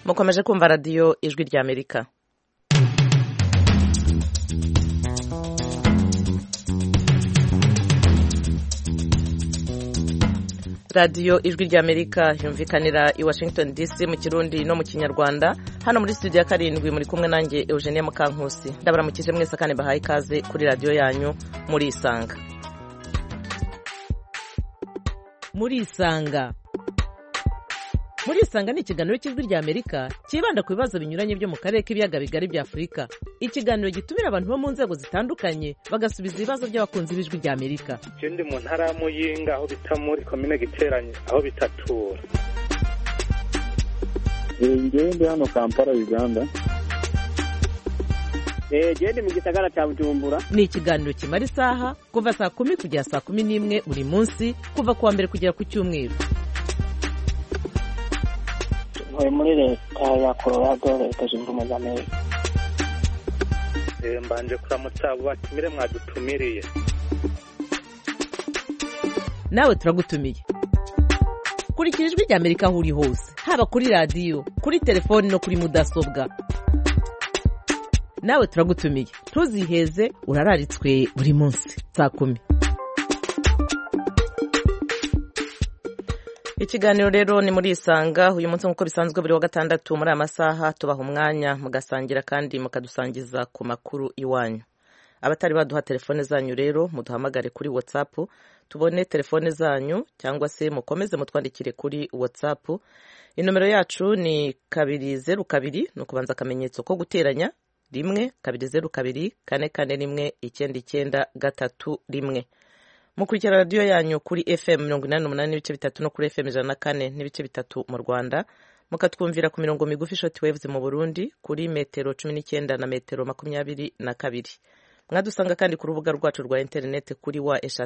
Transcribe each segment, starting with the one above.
mukomeje kumva radiyo ijwi rya Amerika. radiyo ijwi rya Amerika yumvikanira i Washington DC mu Kirundi no mu Kinyarwanda. Hano muri studio ya 7 muri kumwe nanjye Eugenie Mukankusi. Ndabaramukije mwese kandi bahaye ikaze kuri radiyo yanyu muri Isanga. Muri Isanga ni ikiganiro cy'ijwi rya Amerika kibanda ku bibazo binyuranye byo mu karere k'ibiyaga bigari bya Afurika. Ikiganiro gitumira abantu bo mu nzego zitandukanye bagasubiza ibibazo by'abakunzi b'ijwi rya Amerika. Ndi mu ntara ya Muyinga aho bita muri commune Giteranye aho bitatura. Ndi hano Kampala Uganda. Ndi mu gisagara cya Bujumbura. Ni ikiganiro kimara isaha kuva saa 10 kugera saa 11 buri munsi kuva kuwa mbere kugera ku cyumweru. Muri leta ya Colorado leta zunze ubumwe za Amerika. Mbanje kuramutsa batumire mwadutumiriye. Nawe turagutumiye. Kurikira ijwi rya Amerika aho uri hose, haba kuri radiyo, kuri telefoni no kuri mudasobwa. Nawe turagutumiye. Ntuziheze, urararitswe buri munsi saa 10. Ikiganiro rero ni muri Isanga. Uyu munsi nk'uko bisanzwe buri wa gatandatu muri amasaha tubaha umwanya mugasangira kandi mukadusangiza ku makuru iwanyu. Abatari baduha telefone zanyu rero muduhamagare kuri WhatsApp tubone telefone zanyu, cyangwa se mukomeze mutwandikire kuri WhatsApp. Inomero yacu ni 202 no kubanza akamenyetso ko guteranya 1 202 441 9931. Mukurikira radio yanyu kuri FM 88.3 no kuri FM 104.3 mu Rwanda. Mukatwumvira ku mirongo migufi short waves mu Burundi kuri metero 19 na metero 22. Mwadusanga kandi ku rubuga rwacu rwa internet kuri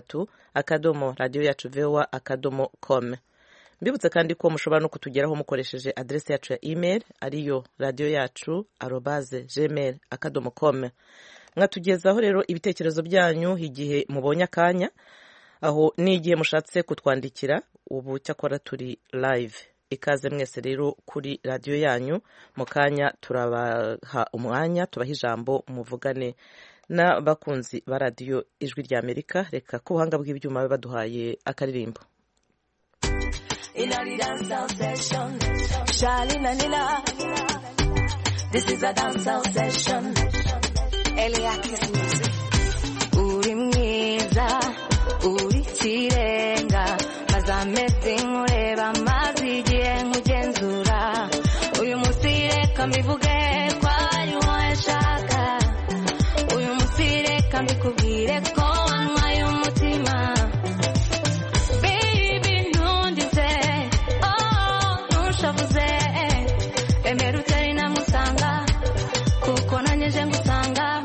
wa@radioyacu.voa.com. Mbibutse kandi ko mushobora no kutugeraho mukoresheje adresse yacu ya email ariyo radioyacu@gmail.com. Mwatugezaho rero ibitekerezo byanyu igihe mubonye akanya, aho n'igihe mushatse kutwandikira. Ubu cyakora turi live. Ikaze mwese rero kuri radio yanyu. Mu kanya turabaha umwanya, tubaha ijambo muvugane n'abakunzi ba radio ijwi rya Amerika. Reka ku buhanga bw'ibyuma baduhaye akaririmbo. This is a dancehall session. Eliakis music. Uri mwiza, uri kirenga, mazameze nkureba mazi igihe nkugenzura. Uyu munsi reka mbivuge ko ari wowe nshaka. Uyu munsi reka mbikubwire ko wanywaye umutima. Baby ntundize, oh ntushavuze. Emera utari namusanga, kuko nanyeje ngusanga.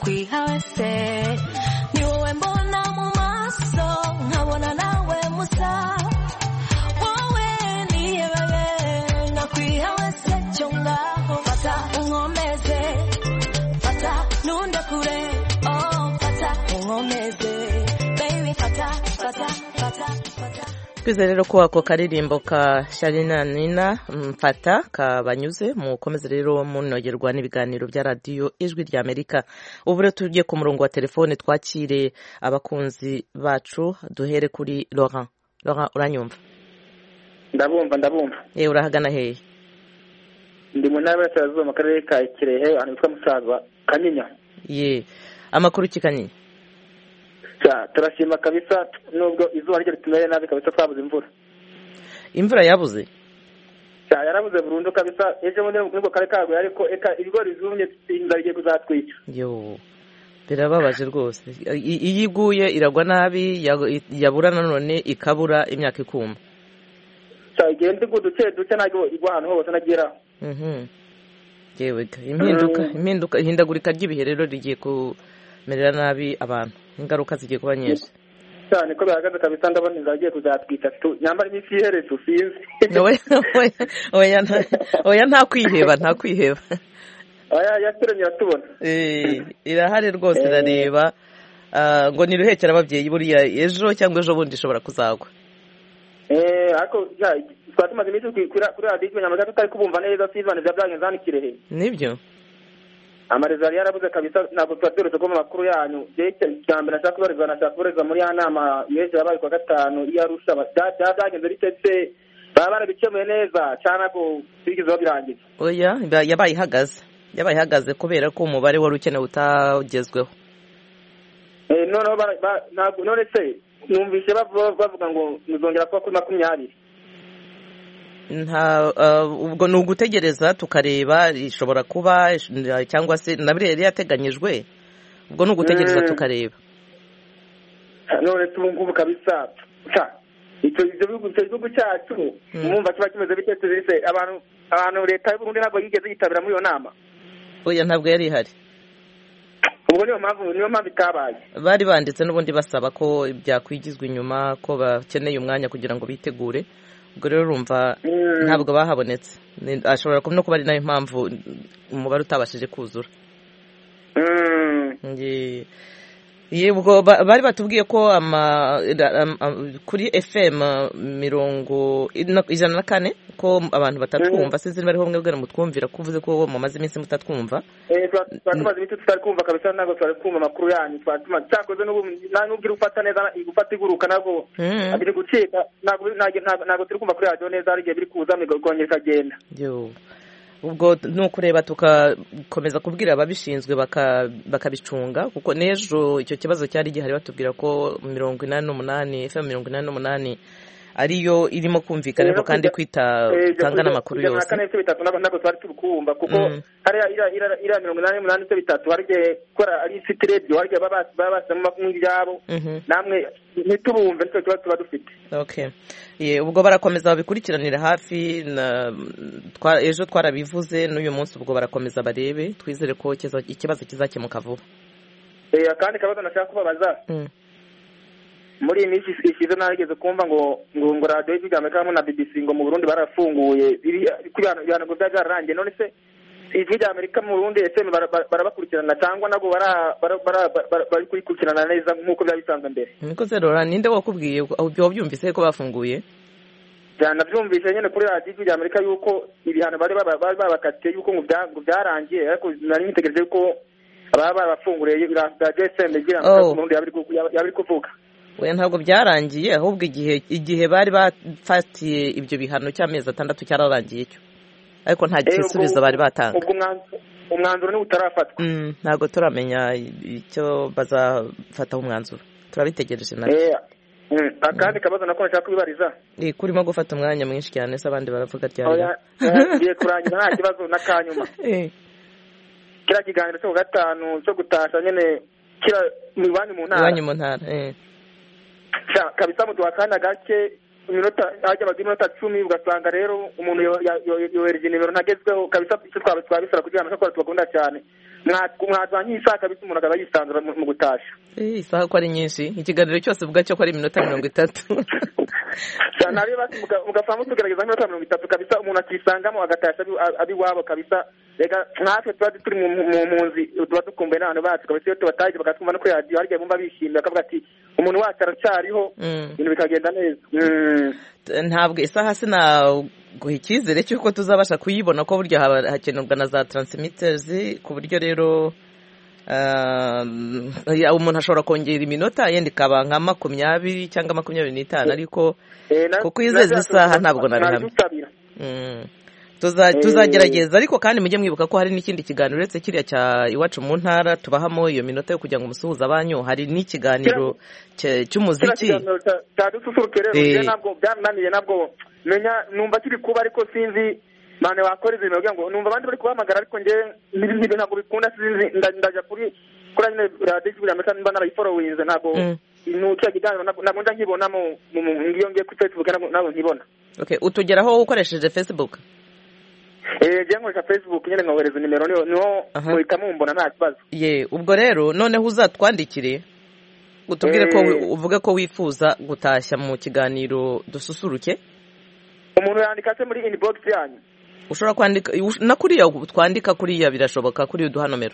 nkakwiha wese ni wowe mbona mu maso nkabona nawe musa wowe niyebeye nkakwiha wese cyo ngaho fata unkomeze fata nunde kure oh fata unkomeze baby fata fata fata fata. Twizere rero ko ako karirimbo ka Sharina Nina mfata kabanyuze mukomeze rero munogerwa n'ibiganiro bya radio Ijwi rya Amerika. Ubu rero tugiye ku murongo wa telefone twakire abakunzi bacu, duhere kuri Laurent. Laurent, uranyumva? ndabumva urahagana hehe? ndi mu ntara y'Iburasirazuba mu karere ka Kirehe ahantu hitwa Musaza Kanyinya. Amakuru kikanyinya? Turashima kabisa nubwo izuba ryo ritumeye nabi kabisa twabuze imvura yabuze yarabuze burundu kabisa ejo muri nubwo kare kaguye ariko ibigori bizumye inzara igiye kuzatwica birababaje rwose iyo iguye iragwa nabi yabura nanone ikabura imyaka ikuma igenda igwa duke ntabwo igwa ahantu hose nagera yewe ihindagurika ry'ibihe rero rigiye kumerera nabi abantu, ingaruka zigiye kuba nyinshi cyane ko bihagaze kabisa ndabona inzara igiye kuzatwita nyambara iminsi iheretse sinzi oya nta kwiheba yaturemye iratubona irahari rwose irareba ngo niruhekera ababyeyi buriya ejo cyangwa ejo bundi ishobora kuzagwa ariko twari tumaze iminsi kuri radiyo ikimenyamagaza tutari kubumva neza sizane byagenze hano i Kirehe nibyo amarezo yari yarabuze kabisa ntabwo twabyeretse ko mu makuru yanyu cya mbere nashaka kubarizwa muri ya nama y'ejo yabaye kuwa gatanu iyo Arusha byagenze bitetse baba barabikemuye neza cyane ntabwo bigeze babirangiza oya yabaye ihagaze kubera ko umubare wari ukenewe utagezweho noneho none se numvise bavuga ngo muzongera kuba kuri 20. ubwo ni ugutegereza tukareba ishobora kuba cyangwa se na biriya yateganyijwe, ubwo ni ugutegereza tukareba. none tubungubu kabisa icyo gihugu cyacu mwumva kiba kimeze bitetse abantu leta y'u Burundi ntabwo yigeze yitabira muri iyo nama. Oya ntabwo yari ihari, ubwo niyo mpamvu itabaye. Bari banditse n'ubundi basaba ko byakwigizwa inyuma ko bakeneye umwanya kugira ngo bitegure, ubwo rero urumva ntabwo bahabonetse, ashobora no kuba ari nayo mpamvu umubare utabashije kuzura. Yebwo bari batubwiye ko kuri FM 104 ko abantu batatwumva, sinzi bari homwe bwera mutwumvira kuvuze ko mumaze iminsi mutatwumva. Twatumaze iminsi tutarikumva kabisa, ntabwo twarikumva amakuru yanyu, twatumaze cyakoze n'ubwira ufata neza igufata iguruka nabwo abiri gucika, ntabwo turi kumva kuri radio neza, ari gihe biri kuza migongera kagenda. Ubwo nukureba tukakomeza kubwira ababishinzwe bakabicunga, kuko nejo icyo kibazo cyari gihari batubwira ko 88 FM 88 ariyo irimo kumvikana ko kandi kwitanga n'amakuru yose. Ntabwo twari turukumva kuko hariya ira 88 harige kora ari city radio harige babasamo makumyabiri yabo namwe ntiturumve nicyo kibazo tuba dufite. Okay. Ubwo barakomeza babikurikiranira hafi, ejo twarabivuze n'uyu munsi ubwo barakomeza barebe, twizere ko ikibazo kizakemuka vuba. Kandi kabazo nashaka kubabaza, muri iyi minsi ishize narigeze kumva ngo radio y'Ijwi ry'Amerika na BBC ngo mu Burundi barafunguye ibihano byararangiye, none se Ijwi ry'Amerika mu Burundi FM barabakurikirana cyangwa nabo bari kurikurikirana neza nk'uko byabisanzwe mbere? Niko zero ninde wakubwiye ubyo byumvise ko bafunguye? Nabyumvise nyine kuri radio y'Ijwi ry'Amerika yuko ibihano bari babakatiye yuko ngo byarangiye, ariko nari nitegereje yuko babafunguriye radio FM igira mu Burundi yabiri kuvuga. We ntabwo byarangiye, ahubwo igihe bari bafatiye ibyo bihano cy'amezi 6 cyararangiye cyo, ariko nta gisubizo bari batanga. Umwanzuro ni utarafatwa, ntabwo turamenya icyo bazafataho umwanzuro, turabitegereje na akandi kabazo nako nshaka kubibariza. Kurimo gufata umwanya mwinshi cyane se abandi baravuga ryari ngiye kurangiza nta kibazo nakanyuma. Kira kiganiro cyo gatanu cyo gutasha nyene kira iwanyu mu ntara kabisa muduha akanya gake iminota ajya bagira iminota 10 ugasanga rero umuntu yohereje nimero ntagezweho kabisa, icyo twabisara kugira ngo tubakunda cyane mwazanye isaha kabisa umuntu akaba yisanzura mu gutasha. Isaha ko ari nyinshi, ikiganiro cyose uvuga cyo ko ari iminota 30. Nabi bati mugafamo tugerageza iminota 30 kabisa umuntu akisangamo agatasha abi wabo kabisa. Rega natwe turi mu mpunzi tuba dukumbuye n'abantu bacu kabisa iyo tubataje bakatwumva no kuri radio harya bumva bishimye akavuga ati umuntu wacu aracyariho ibintu bikagenda neza. Ntabwo isaha guha icyizere cy'uko tuzabasha kuyibona ko buryo hakenerwa na za transmitters ku buryo rero umuntu ashobora kongera iminota yenda ikaba nka 20 cyangwa 25 ariko kuko izeza isaha ntabwo narihamye. Tuzagerageza ariko kandi mujye mwibuka ko hari n'ikindi kiganiro uretse kiriya cya iwacu mu ntara tubahamo iyo minota yo kugira ngo umusuhuza abanyu hari n'ikiganiro cy'umuziki cyadususuruke rero nabwo byananiye nabwo menya numva kiri kuba ariko sinzi mane wakora ibintu kugira ngo numva abandi bari kubahamagara ariko nge n'ibintu ntabwo bikunda sinzi ndaja kuri nyine radio y'Igihugu y'Amerika mba narayiforowinze ntabwo nuca kiganiro ntabwo nja nkibona mu ngiyo ngiye kuri Facebook nabo nkibona. Okay, utugeraho ukoresheje Facebook? Je nkoresha Facebook nyine nkohereza nimero niho muhita mumbona nta kibazo. Ubwo rero noneho uzatwandikire utubwire ko uvuga ko wifuza gutashya mu kiganiro dususuruke. Umuntu yandika se muri inbox yanyu? Ushobora kwandika na kuriya twandika kuriya birashoboka kuri uduha nomero.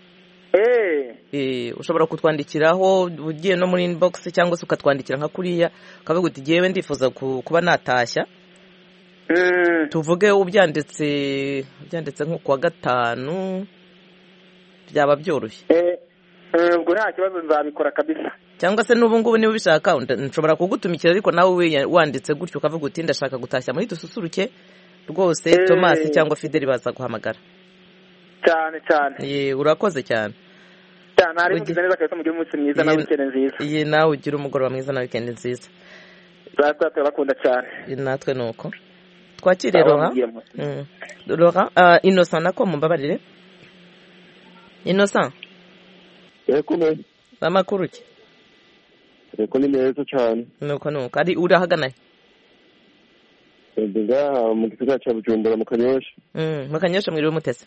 Ushobora kutwandikiraho ugiye no muri inbox cyangwa se ukatwandikira nka kuriya ukavuga uti jewe ndifuza kuba natashya. Tuvuge ubyanditse nko kwa gatanu byaba byoroshye. Ubwo nta kibazo nzabikora kabisa. Cyangwa se n'ubu ngubu niba ubishaka nshobora kugutumikira ariko nawe wanditse gutyo ukavuga uti ndashaka gutashya muri dususuruke rwose Thomas cyangwa Fidel baza guhamagara. Cyane. Urakoze cyane. Ari mugize neza kabisa mugihe umunsi mwiza na weekend nziza. Nawe ugira umugoroba mwiza na weekend nziza. Bakunda cyane. Natwe nuko. Twakire Laurent. Innocent nako mumbabarire. Innocent. Yekume. Amakuru ki? Yeko ni neza cyane. Nuko ari urahagana. Ndiga mu gisagara cya Bujumbura mu Kanyosha. Mu Kanyosha mwiriwe mutese.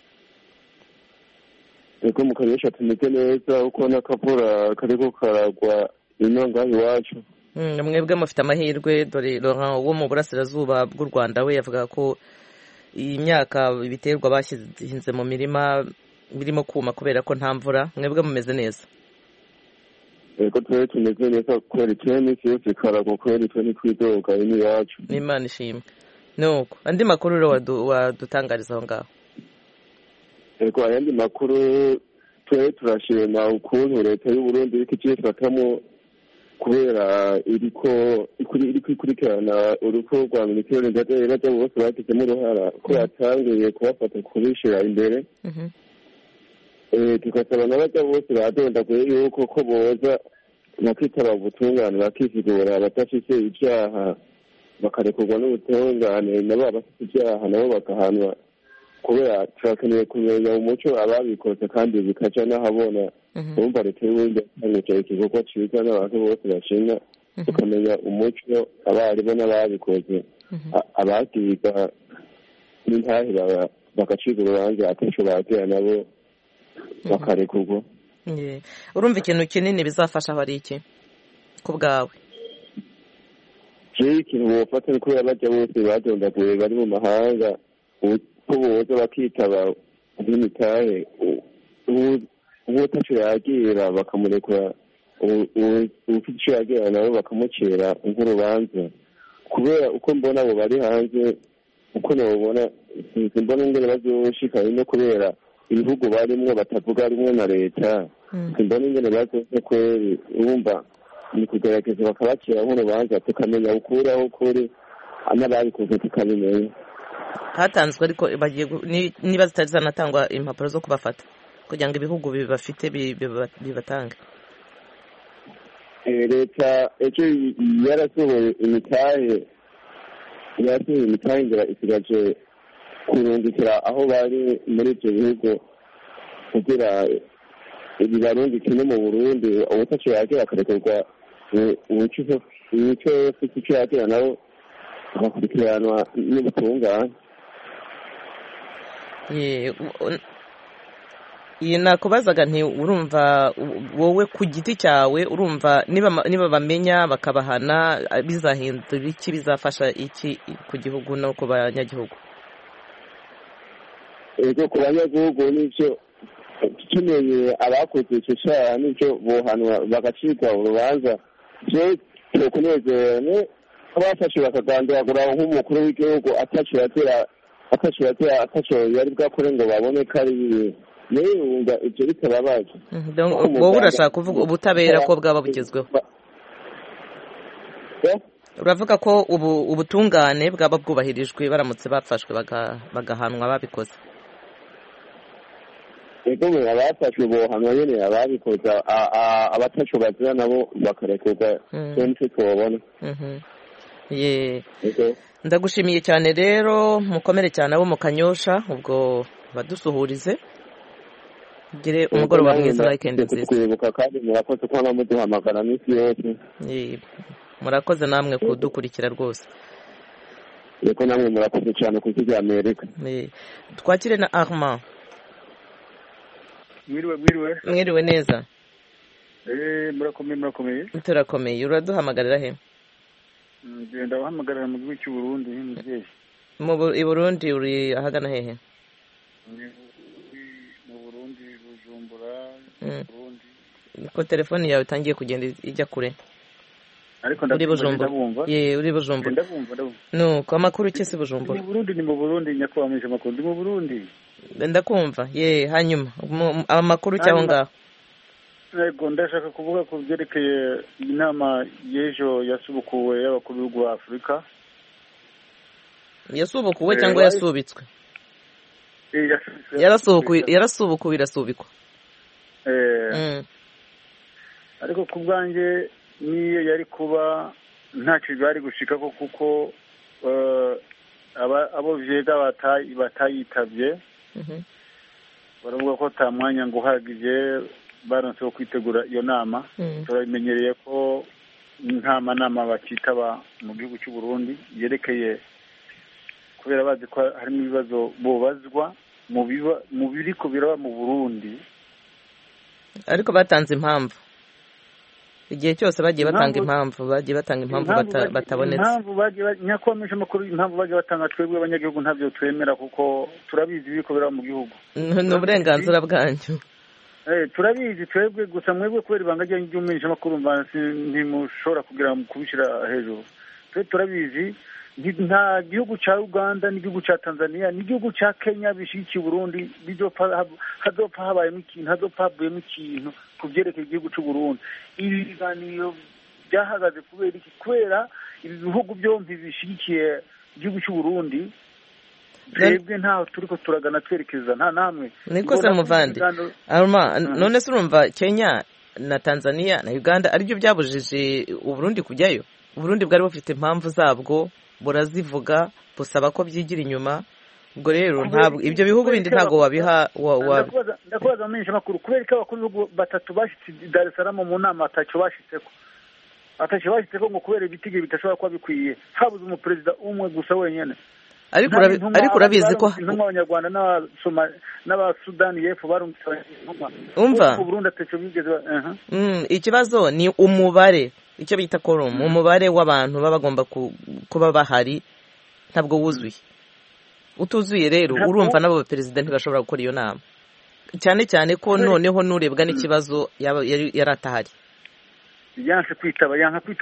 Yeko mu Kanyosha tumeze neza uko nakavura kariko karagwa inyonga iwacu. Mwebwe mufite amahirwe dore Laurent wo mu burasirazuba bw'u Rwanda we yavuga ko imyaka ibiterwa bashyize mu mirima birimo kuma kubera ko nta mvura mwebwe mumeze neza. Yego tumeze neza kubera ikintu cyose karagwa kubera ikintu twidoga ini yacu. N'Imana ishimwe. Nuko andi makuru rero wadutangariza aho ngaho. Yego ayandi makuru turashima ukuntu leta y'u Burundi iriko ikifatamo kubera iriko ikurikirana urupfu rwa Minisitiri Ndadaye bose bagizemo uruhara ko yatangiye kubafata kubishira imbere. Tugasaba n'abajya bose badondaguye yuko ko boza bakitaba ubutungane bakisigura badafite ibyaha bakarekurwa n'ubutungane nabo abafite ibyaha nabo bagahanwa kubera turakeneye kumenya umuco ababikoze kandi bikaca n'ahabona. Urumva leta y'uburundi yatangije igikorwa cyiza n'abantu bose bashinga tukamenya umuco abaribo n'ababikoze abagiga n'intahe bagacika urubanza akenshi bagira nabo bakarekurwa. Urumva ikintu kinini bizafasha hari iki ku bwawe? Ikintu bofata ni kubera bajya bose badondaguye bari mu mahanga ko boza bakitaba nk'imitahe uwo tacu yagira bakamurekura ufite icyo yagira nabo bakamucira nk'urubanza kubera uko mbona abo bari hanze uko nabona simbona ingene bazoshika no kubera ibihugu barimwo batavuga rimwe na leta simbona ingene bazoze kweri urumva ni kugerageza bakabacira nk'urubanza tukamenya ukuri aho kuri n'ababikoze tukabimenya. Hatanzwe ariko niba zitari zanatangwa impapuro zo kubafata kugira ngo ibihugu bibafite bibatange. Leta ejo yarasohoye imitahe ngira isigaje kurungikira aho bari muri ibyo bihugu kugira bibarungike no mu Burundi ubutacu yagira akarekurwa umuco ufite icyo yagira nabo bagakurikiranwa n'ubutungane. iyi nakubazaga nti urumva wowe ku giti cyawe urumva niba bamenya bakabahana bizahindura iki bizafasha iki ku gihugu no ku banyagihugu ego ku banyagihugu n'icyo kimenye abakoze icyo cyaha n'icyo bohanwa bagacibwa urubanza byo kunezerane abafashe bakagandagura nk'umukuru w'igihugu ataco yari bwakore ngo babone ko ari bibi yewe wumva ibyo bitababaje wowe urashaka kuvuga ubutabera ko bwaba bugezweho uravuga ko ubutungane bwaba bwubahirijwe baramutse bafashwe bagahanwa babikoze ego abafashwe bohanwa nyine ababikoze abataco bazira nabo bakarekurwa nicyo tubabona ndagushimiye cyane rero mukomere cyane abo mu Kanyosha ubwo badusuhurize gire umugoroba mwiza weekend nziza kwibuka kandi murakoze ko namuduhamagara minsi yose murakoze namwe kudukurikira rwose yego namwe murakoze cyane kuzijya Amerika twakire na Armand mwiriwe neza murakomeye turakomeye uraduhamagarira he ngenda bahamagarira mu gihugu cy'u Burundi nk'umubyeyi i Burundi uri ahagana hehe mu Burundi Bujumbura Burundi ko telefone yawe itangiye kugenda ijya kure ariko uri Bujumbura uri Bujumbura nuko amakuru cyese Bujumbura mu Burundi ni mu Burundi nyakwamisha amakuru ndi mu Burundi ndakumva hanyuma amakuru cyaho ngaho yego ndashaka kuvuga ku byerekeye inama y'ejo yasubukuwe y'abakuru b'ibihugu ba Afurika yasubukuwe cyangwa yasubitswe yarasubukuwe irasubikwa ariko ku bwanjye niyo yari kuba ntacyo bari gushika ko kuko abo vyega batayitabye baravuga ko ta mwanya ngo uhagije baronse wo kwitegura iyo nama turabimenyereye ko nama bakitaba mu gihugu cy'u Burundi yerekeye kubera bazi ko harimo ibibazo bobazwa mu biriko biraba mu Burundi ariko batanze impamvu igihe cyose bagiye batanga impamvu batabonetse nyakwamisha amakuru impamvu bagiye batanga twebwe abanyagihugu ntabyo twemera kuko turabizi ibiriko biraba mu gihugu ni uburenganzira bwanyu turabizi twebwe gusa mwebwe kubera ibanga ry'umenyesha amakuru ntimushobora kugira kubishyira hejuru turabizi nta gihugu cya Uganda n'igihugu cya Tanzania n'igihugu cya Kenya bishyigikiye Burundi hazopfa habayemo ikintu hazopfa havuyemo ikintu ku byerekeye igihugu cy'u Burundi ibi biganiro byahagaze kubera ibi bihugu byombi bishyigikiye igihugu cy'u Burundi twebwe ntaho turiko turagana twerekeza nta namwe niko se muvandi aruma none se urumva Kenya na Tanzania na Uganda aribyo byabujije Uburundi kujyayo Uburundi bwari bufite impamvu zabwo burazivuga busaba ko byigira inyuma ubwo rero ntabwo ibyo bihugu bindi ntago wabiha ndakubaza amenyesha makuru kubera ko abakuru b'ibihugu batatu bashitse Dar es Salaam mu nama atacyo bashitseko ngo kubera ibitige bitashobora kuba bikwiye habuze umuperezida umwe gusa wenyene ariko urabizi ko intumwa abanyarwanda n'abasudani y'epfo barumva Burundi atacyo bigeze ikibazo ni umubare icyo bita quorum umubare w'abantu baba bagomba kuba bahari ntabwo wuzuye utuzuye rero urumva nabo perezida ntibashobora gukora iyo nama cyane cyane ko noneho nurebwa n'ikibazo yaratahari yanse kwitaba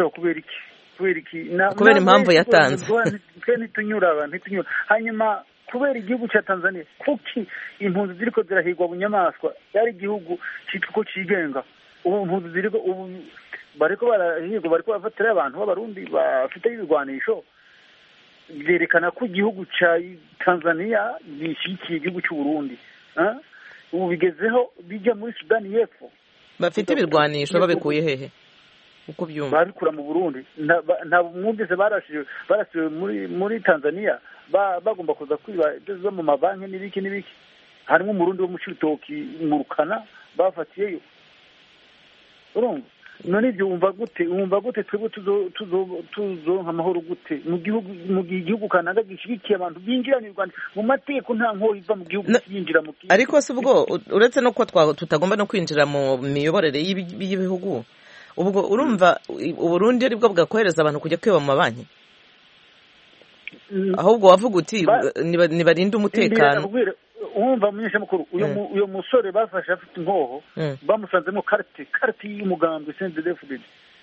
kubera impamvu yatanze ntitunyura hanyuma kubera igihugu cya Tanzania kuki impunzi ziriko zirahigwa bunyamaswa yari igihugu cyitwa ko cigenga ubu impunzi ziriko ubu bariko bafatira abantu b'abarundi bafite ibigwanisho byerekana ko igihugu cya Tanzania gishyigikiye igihugu cy'u Burundi ubu bigezeho bijya muri Sudani y'Epfo bafite ibirwanisho babikuye hehe uko byumva babikura mu Burundi nta mwumvise barasiwe muri Tanzania bagomba kuza kwiba zo mu mabanki n'ibiki harimo umurundi wo mu Cibitoki mu Rukana bafatiyeyo urumva none ibyo wumva gute twebwe tuzonka amahoro gute mu gihe igihugu kananga gishyigikiye abantu binjira mu Rwanda mu mategeko nta nkoro iva mu gihugu yinjira mu kindi. Ariko si ubwo uretse no ko tutagomba no kwinjira mu miyoborere y'ibihugu, ubwo urumva Uburundi ari bwo bwakohereza abantu kujya kwiba mu mabanki, ahubwo wavuga uti nibarinde umutekano. Wumva munyeshamukuru uyo musore bafashe afite inkoho bamusanzemo karite y'umugambwe CNDD-FDD.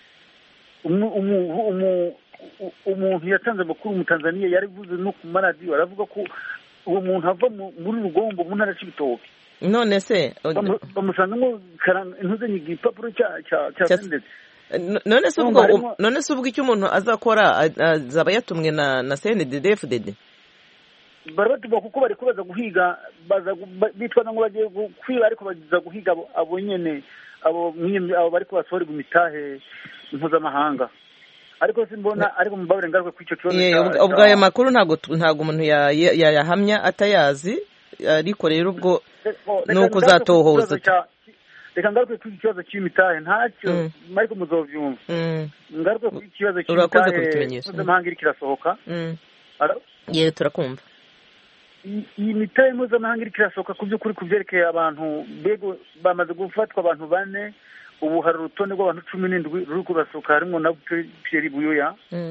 Umuntu yatanze amakuru mu Tanzania yarivuze no ku maradiyo aravuga ko uwo muntu ava muri Rugombo mu ntara y'Ibitoke. None se bamusangamo intuzanye igipapuro cya CNDD. None se ubwo icyo umuntu azakora azaba yatumwe na CNDD-FDD? Barabatuma kuko bari kubaza guhiga bitwaza ngo bagiye kwiba ariko bagiza guhiga abo nyene abo bari kubasorerwa imitahe mpuzamahanga. Ariko simbona ariko mubabure ngaruka kw'icyo kibazo. Ubwo aya makuru ntago umuntu yayahamya atayazi, ariko rero ubwo nuko uzatohoza. Reka ngaruke kw'iki kibazo cy'imitahe ntacyo ariko muzovyumva. Ngaruke kw'iki kibazo cy'imitahe mpuzamahanga iri kirasohoka. Ye turakumva. Iyi mitahe mpuzamahanga iri kirasohoka ku by'ukuri ku byerekeye abantu bego bamaze gufatwa abantu 4, ubu hari urutonde rw'abantu 17 ruri kubasohoka harimo na Pierre Buyoya.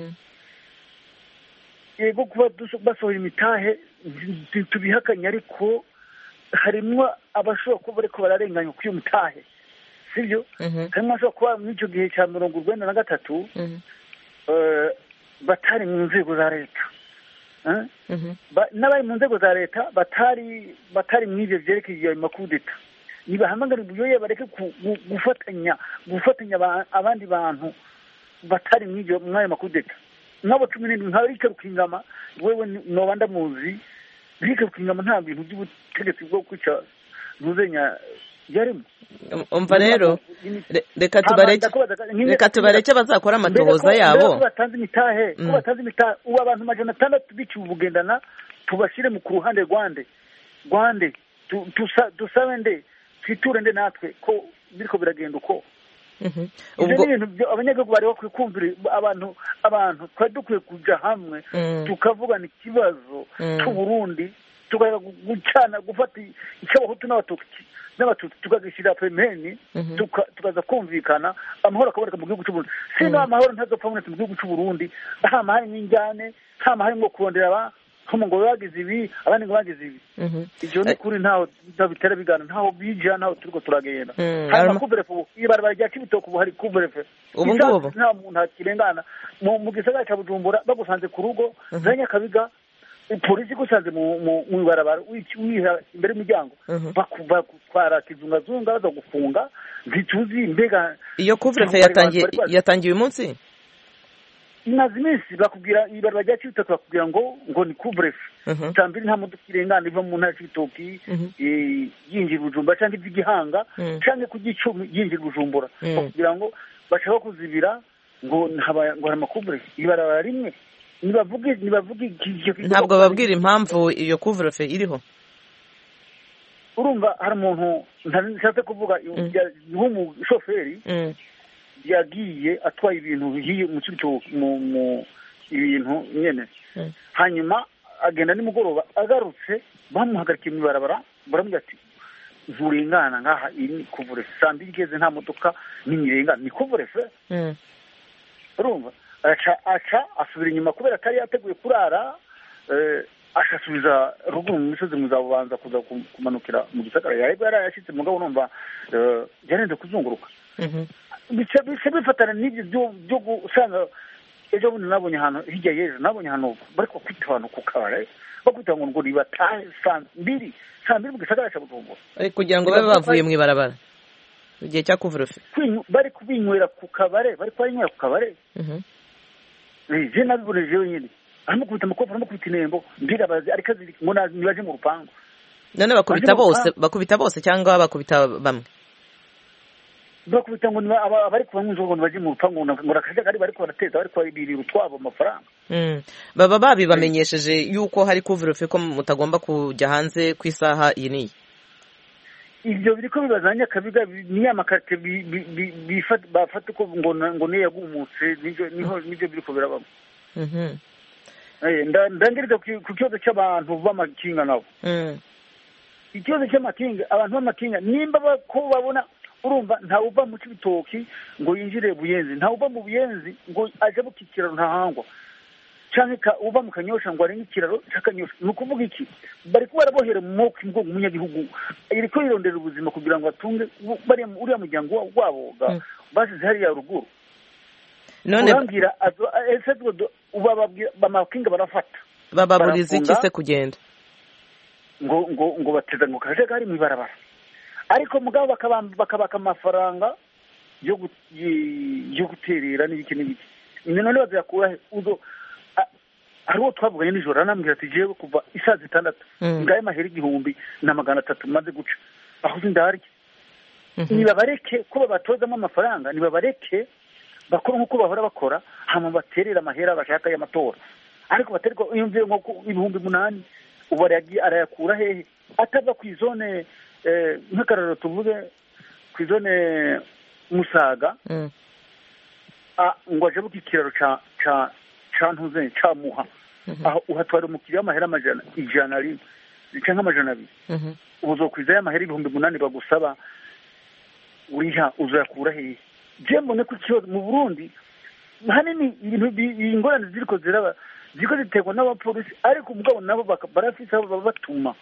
Yego kuba basohoye imitahe tubihakanye, ariko harimo abashobora kuba bariko bararenganya ku iyo mitahe, sibyo? Harimo abashobora kuba muri icyo gihe cya 1993 batari mu nzego za leta. N'abari mu nzego za leta batari mu ivyo vyerekeye ayo makudeta. Nibahamagara Buyoya bareke gufatanya abandi bantu batari mu ivyo mwayo makudeta. Nk'abo 17 nka Rike Rukingama, wewe noba ndamuzi. Rike Rukingama nta bintu by'ubutegetsi bwo kwica ntuzenya yarimo. Umva rero reka tubareke bazakora amatohoza yabo. Batanze imitahe ubu abantu 600 biciwe ubugendana tubashire mu kuruhande Rwande dusabe nde twiture nde natwe ko biriko biragenda uko. Ubwo abanyagihugu bari bakwiye kumvira abantu twari dukwiye kuja hamwe tukavugana ikibazo c'Uburundi, tukagucana gufata icy'abahutu n'abatutsi tukagishyira pemeni tukaza kumvikana amahoro akaboneka mu gihugu cy'Uburundi. Sino amahoro ntazopfa mu gihugu cy'Uburundi, nta mahari n'injyane, nta mahari ngo kurondera ngo bagize ibi abandi ngo bagize ibi. Ibyo ni kuri ntaho bitera bigana, ntaho bija, ntaho turiko turagenda. Hanyuma kuverefu ibarabara rya Kibitoke ubu hari kuverefu ubu ngubu nta muntu akirengana mu gisagara cya Bujumbura bagusanze ku rugo za Nyakabiga, polisi gusanze mu ibarabara wiha imbere y'umuryango bakutwara kizungazunga baza gufunga ntituzi mbega. Iyo kuverefu yatangiye uyu munsi imaze iminsi bakubwira ibarabara rya Kibitoke bakubwira ngo ni kuverefu. Tambiri nta modoka irengana iva mu ntara y'Ibitoki yinjira Bujumbura cyangwa ivy'Igihanga cyangwa ku Gicumbi yinjira Bujumbura bakubwira ngo bashaka kuzibira ngo hari amakuverefu ibarabara rimwe. Nibavuge ntabwo babwira impamvu iyo couvre-feu iriho. Urumva hari umuntu nshatse kuvuga w'umushoferi yagiye atwaye ibintu bihiye mu ibintu nyene, hanyuma agenda nimugoroba agarutse bamuhagarikiye mu ibarabara baramubwira ati nturengana ngaha iyi couvre-feu saa 2 igeze nta modoka n'irengana ni couvre-feu. Urumva aca asubira inyuma kubera atari yateguye kurara, ashasubiza ruguru mu misozi muzabubanza kuza kumanukira mu gisagara. Yarego yarayashitse mugabo numva yarenze kuzunguruka. Bice bifatana n'ibyo byo gusanga ejo bundi nabonye hano hirya y'ejo nabonye hano bariko kwita abantu ku kabare bakwita ngo ribatahe saa 2 mu gisagara cya Bujumbura kugira ngo babe bavuye mu ibarabara igihe cya couvre-feu bari kubinywera ku kabare je nabiboneje nyine arimo kubita amakofa arimo kubita inembo mbira bazi ariko ngo nibaje mu rupango. None bakubita bose cyangwa bakubita bamwe? Bakubita ngo abari kubanywa inzoga baje mu rupango ngo rakajagari bari barateza bari kwibirira utwabo amafaranga. Baba babibamenyesheje yuko hari couvre-feu ko mutagomba kujya hanze ku isaha iyi niyi? ibyo biriko bibazanya akabiga n'amakarite bafata uko ngo niyo yagumutse nibyo biriko birabamo. Ndangiriza ku kibazo cy'abantu b'amakinga nabo. Ikibazo cy'amakinga, abantu b'amakinga nimba ko babona, urumva ntawe uva mu Cibitoki ngo yinjire Buyenzi, ntawe uva mu Buyenzi ngo aje mu kikiraro ntahangwa, canke uva mu Kanyosha ngo arenge ikiraro cy'Akanyosha. Ni ukuvuga iki? Bari kuba barabohera mu moko ngo umunyagihugu iriko irondera ubuzima kugira ngo atunge bari uriya muryango wabo basize hariya ruguru. None urambwira ese bamakinga barafata bababuriza iki se kugenda ngo bateza ngo kaje gari mu ibarabara, ariko mugabo bakabaka amafaranga yo guterera n'ibiki n'ibiki. None bazakura uzo hariho twavuganye nijoro anambwira ati jewe kuva isaha 6 ngaye mahera 1,300 maze guca aho ndarye. Nibabareke ko babatozamo amafaranga, nibabareke bakora nkuko bahora bakora, hama baterera amahera bashaka y'amatora. Ariko baterwa yumvire nko 8,000 ubu arayakura hehe? Atava ku izone nk'akararo tuvuge ku izone Musaga ngo aje buka ikiraro ca ntuze ca Muha, aho uhatwara umukiriya w'amahera 100 canke 200. Uzokwiza y'amahera 8,000 bagusaba, uriha uzoyakura hehe? Je mbone ko ikibazo mu Burundi hanini ibintu ingorane ziriko ziterwa n'abapolisi, ariko umugabo nabo barafise abo babatuma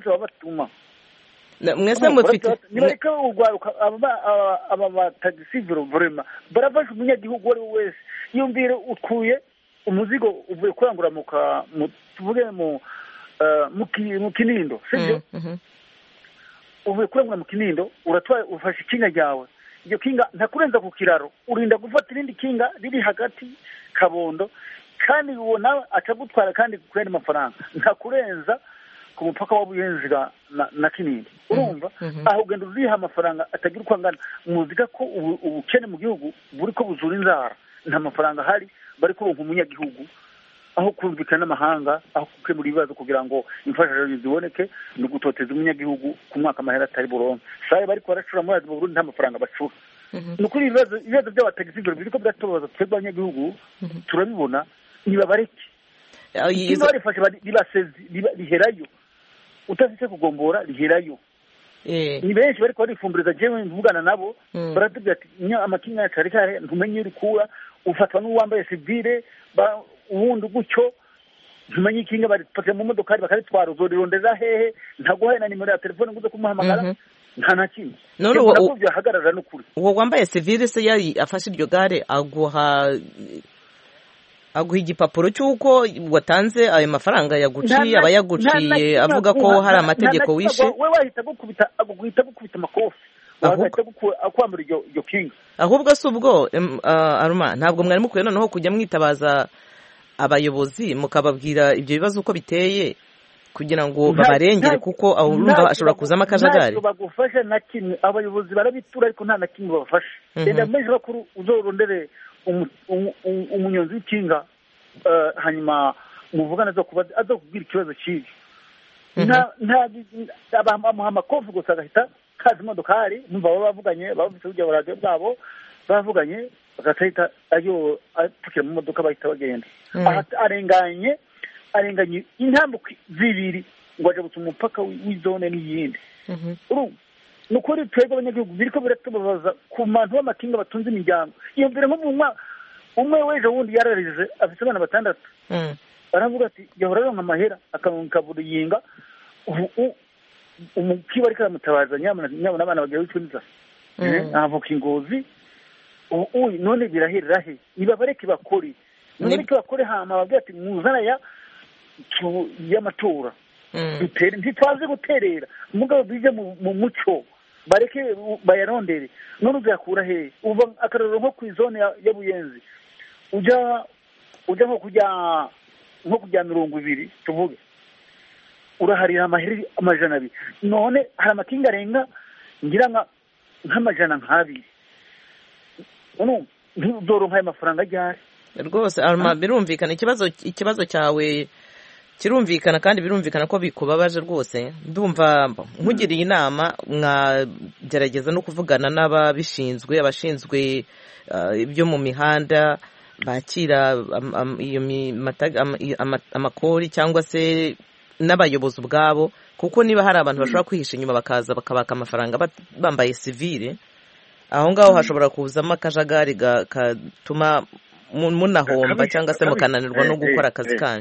mwese mufite nibareka ugwaruka aba batagisi vraiment barafasha umunyagihugu wari wese. Yumvire utkuye umuzigo uvuye kurangura tuvuge mu Kinindo, sibyo? Uvuye kurangura mu Kinindo, uratwaye ufashe ikinga ryawe, iyo kinga ntakurenza ku kiraro, urinda gufata irindi kinga riri hagati Kabondo, kandi ubona acagutwara kandi kwenda amafaranga ntakurenza ku mupaka wa Buyenzi na Kinindo. Urumva aho ugenda uziha amafaranga atagira uko angana. Muzika ko ubukene mu gihugu buriko buzura inzara, nta mafaranga hari, bari kuronka umunyagihugu aho kumvikana n'amahanga, aho kukemura ibibazo kugira ngo imfashanyo ziboneke, no gutoteza umunyagihugu ku mwaka amahera atari buronke. Saye bari baracura mu Burundi nta mafaranga bacura. Nukuri ibibazo by'abatagisi biriko biratobaza twebwe abanyagihugu turabibona. Nibabareke barifashe riherayo, utafite kugombora riherayo. Ni benshi bariko barifumbiriza, jewe mvugana nabo baratubwira ati amakinga ya kare ntumenye uri kuwa ufatwa n'uwambaye civile uwundi gutyo, ntumenye ikinga baripakira mu modoka bakaritwara, uzorirondeza hehe? Ntaguhaye na nimero ya telefone nguze kumuhamagara, nta na kimwe. None uwo hagarara n'ukuri, uwo wambaye civile se yari afashe iryo gare aguha igipapuro cy'uko watanze ayo mafaranga yaguciye, aba yaguciye avuga ko hari amategeko wishe? We wahita gukubita amakofi, wahita akwambura iryo kinga. Ahubwo si ubwo Aruma, ntabwo mwari mukwiye noneho kujya mwitabaza abayobozi mukababwira ibyo bibazo uko biteye kugira ngo babarengere, kuko urumva ashobora kuzamo akajagari? Ntabwo bagufasha na kimwe, abayobozi barabitura ariko nta na kimwe babafasha. Enda menshi bakuru uzorondere umunyonzi w'ikinga, hanyuma muvugana azokubwira ikibazo kibi. Abamuha amakofi gusa agahita kaza imodokari, numva baba bavuganye, bafite uburyo radio bwabo bavuganye, bagahita ayo apfukira mu modoka bahita bagenda. Arenganye intambuko 2 ngo aje gutuma umupaka w'izone n'iyindi. Nukuri twebwe abanyagihugu biriko biratubabaza ku bantu b'amakinga batunze imiryango. Iyo mbere nko mu umwe weje wundi yararize afite abana 6, aravuga ati yahora aronka amahera akamunkabura yinga, umukiba ariko aramutabaza nyabona abana bagiye witwiniza avuka ingozi. None birahirira he? Nibabareke bakore, nibareke bakore, hama bavuga ati muzana y'amatora dutere, ntitwaze guterera mugabo bije mu muco, bareke bayarondere. None uzakura he? Uva akararo nko ku izone ya Buyenzi, uja nko kujya 20 tuvuge, uraharira amaheri 200. None hari amakinga arenga ngira nk'amajana 2. Ntuzoronka ayo mafaranga ryari? Rwose Aruma, birumvikana ikibazo cyawe kirumvikana kandi birumvikana ko bikubabaje rwose. Ndumva nkugiriye inama mwagerageza no kuvugana n'ababishinzwe, abashinzwe ibyo mu mihanda bakira iyo amakori cyangwa se n'abayobozi ubwabo, kuko niba hari abantu bashobora kwihisha inyuma bakaza bakabaka amafaranga bambaye sivile, aho ngaho hashobora kuzamo akajagari gatuma munahomba cyangwa se mukananirwa no gukora akazi kanyu.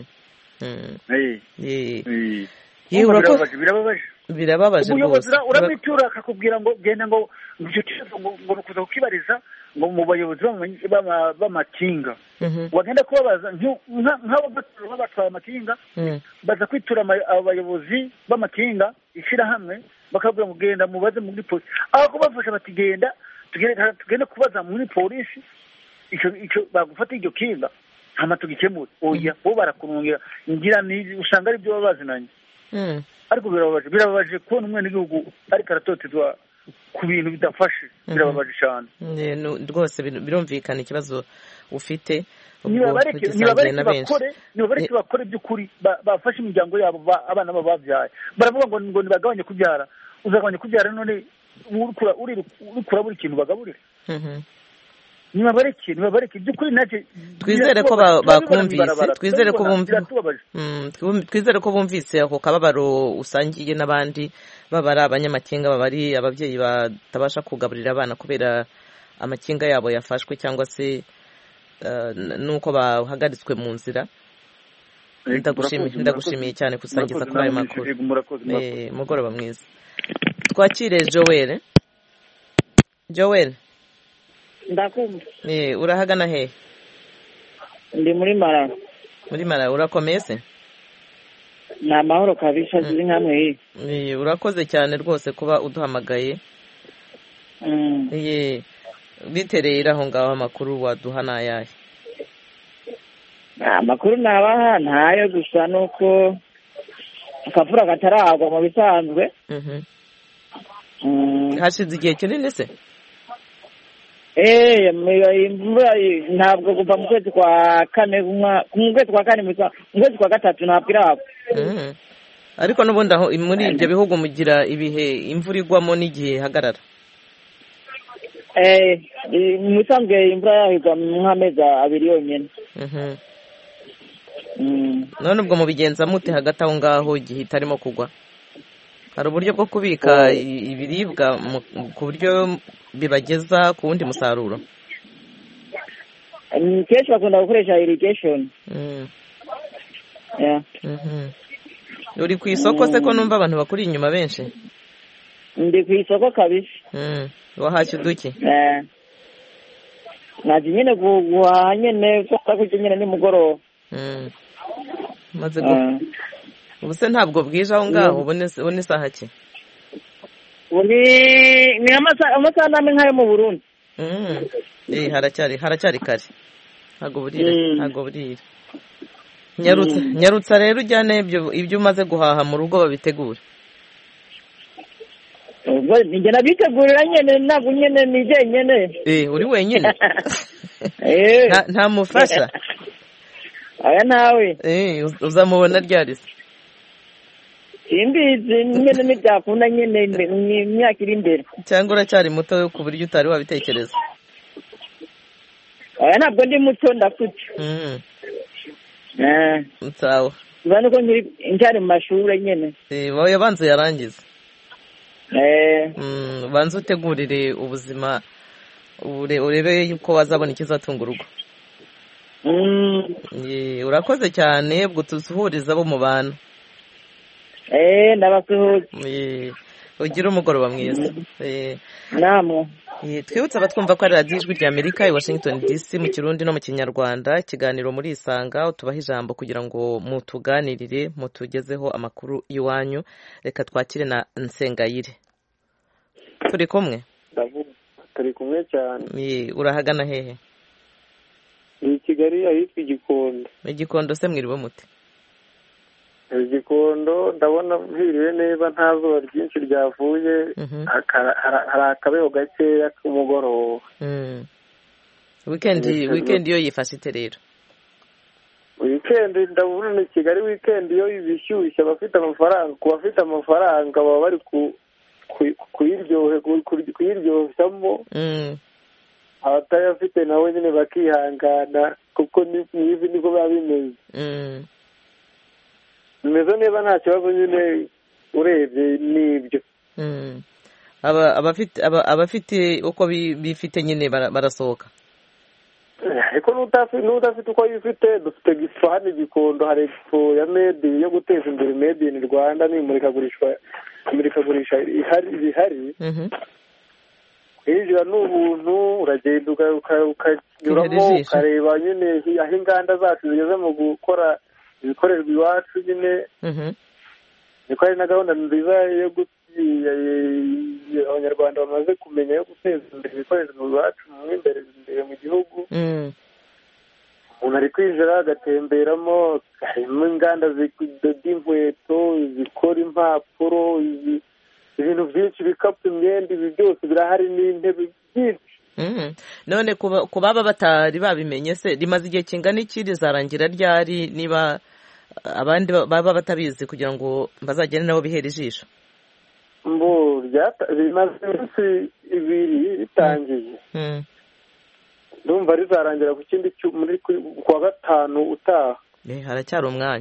Birababaje rwose. Uramitura akakubwira ngo genda ngo kuza kukibariza ngo mu bayobozi b'amakinga, wagenda kubabaza nk'abo batwaye amakinga baza kwitura abayobozi b'amakinga ishyirahamwe, bakabwira ngo genda mubaze muri polisi, aho kubafasha bati genda tugende kubaza muri polisi icyo bagufata iryo kinga hama tugikemura. Oya, bo barakunungira ngira ni usanga ari byo baba bazinanye. Ariko birababaje kubona umwana w'igihugu ariko aratotezwa ku bintu bidafashe. Birababaje cyane rwose. Birumvikana ikibazo ufite. Nibabareke bakore by'ukuri, bafashe imiryango yabo, abana babo babyaye. Baravuga ngo nibagabanye kubyara. Uzagabanya kubyara none uri kurabura ikintu bagaburira. Nibabareke by'ukuri. Twizere ko bakumvise, twizere ko bumvise ako kababaro usangiye n'abandi, baba ari abanyamakinga, baba ari ababyeyi batabasha kugaburira abana kubera amakinga yabo yafashwe cyangwa se nuko bahagaritswe mu nzira. Ndagushimiye cyane kusangiza kuri ayo makuru. Mugoroba mwiza. Twakire Joel. Ndakumva. Urahagana he? Ndi muri Mara. Muri Mara urakomeye se? Ni amahoro kabisa, ziri nkamwe hii. Urakoze cyane rwose kuba uduhamagaye. Biterera aho ngaho amakuru waduha nayahe? Amakuru nabaha ntayo, gusa nuko akavura kataragwa mu bisanzwe. Hashize igihe kinini se? Imvura ntabwo kuva mu kwezi kwa kane, mu kwezi kwa kane, mu kwezi kwa gatatu ntabwo iragwa. Ariko n'ubundi aho muri ibyo bihugu mugira ibihe imvura igwamo n'igihe ihagarara. Mu bisanzwe imvura yahigwa nk'amezi 2 yonyine. None ubwo mubigenza mute hagati aho ngaho igihe itarimo kugwa? Hari uburyo bwo kubika ibiribwa ku buryo bibageza ku wundi musaruro? Kenshi bakunda gukoresha irrigation. Uri ku isoko se ko numva abantu bakuri inyuma benshi? Ndi ku isoko kabisa. Wahashye uduki? Naje nyine guhaha nyine kuko nyine ni mugoroba. Maze ubuse ntabwo bwije aho ngaho, ubone isaha ki? Ni amasaha namwe nk'ayo mu Burundi. Haracyari kare. Ntabwo burira. Nyarutsa rero ujyane ibyo umaze guhaha mu rugo babitegura. Njye nabitegurira nyine, ntabwo nyine nije nyine. Uri wenyine? Nta mufasha? Aya nawe. Uzamubona ryari se? Simbizi nyine ntibyakunda nyine imyaka iri imbere. Cyangwa uracyari muto ku buryo utari wabitekereza? Aya ntabwo ndi muto, ndakuze. Sawa. Ubona ko njyari mu mashuri nyine. Wowe banze yarangiza. Banze utegurire ubuzima, urebe yuko wazabona ikizatunga urugo. Urakoze cyane, ubwo tuzuhuriza abo mu bantu. Ndabasuhuza. Ugira umugoroba mwiza. Namwe. Twibutse abatwumva ko ari radiyo Ijwi ry'Amerika i Washington DC mu Kirundi no mu Kinyarwanda. Ikiganiro muri Isanga, tubaha ijambo kugira ngo mutuganirire, mutugezeho amakuru iwanyu. Reka twakire na Nsengayire. Turi kumwe? Turi kumwe cyane. Urahagana hehe? Ni Kigali, ahitwa Igikondo. Igikondo se mwiriwe mute? Igikondo ndabona hiriwe neza, nta zuba ryinshi ryavuye, hari akabeho gakeya k'umugoroba. Weekend yo yifashe ite rero? wikendi ndabona ni Kigali wikendi iyo ibishyushye abafite amafaranga ku bafite amafaranga baba bari kuyiryoshamo abatayafite nabo nyine bakihangana kuko n'ibi niko biba bimeze bimeze neza nta kibazo nyine urebye n'ibyo abafite uko bifite nyine barasohoka ariko n'udafite uko yifite dufite expo hano Gikondo hari expo ya made yo guteza imbere made in Rwanda n'imurikagurisha ihari kwinjira n'ubuntu uragenda ukanyuramo ukareba nyine aho inganda zacu zigeze mu gukora ibikorerwa iwacu nyine niko hari na gahunda nziza yo abanyarwanda bamaze kumenya yo guteza imbere ibikorerwa iwacu imbere mu gihugu umuntu ari kwinjira agatemberamo harimo inganda zidoda inkweto zikora impapuro ibintu byinshi ibikapu imyenda ibi byose birahari n'intebe byinshi none ku baba batari babimenye se rimaze igihe kingana iki rizarangira ryari niba abandi baba batabizi kugira ngo bazagende nabo bihere ijisho bimaze iminsi 2 bitangiye ndumva rizarangira ku kindi kuwa gatanu utaha haracyari umwanya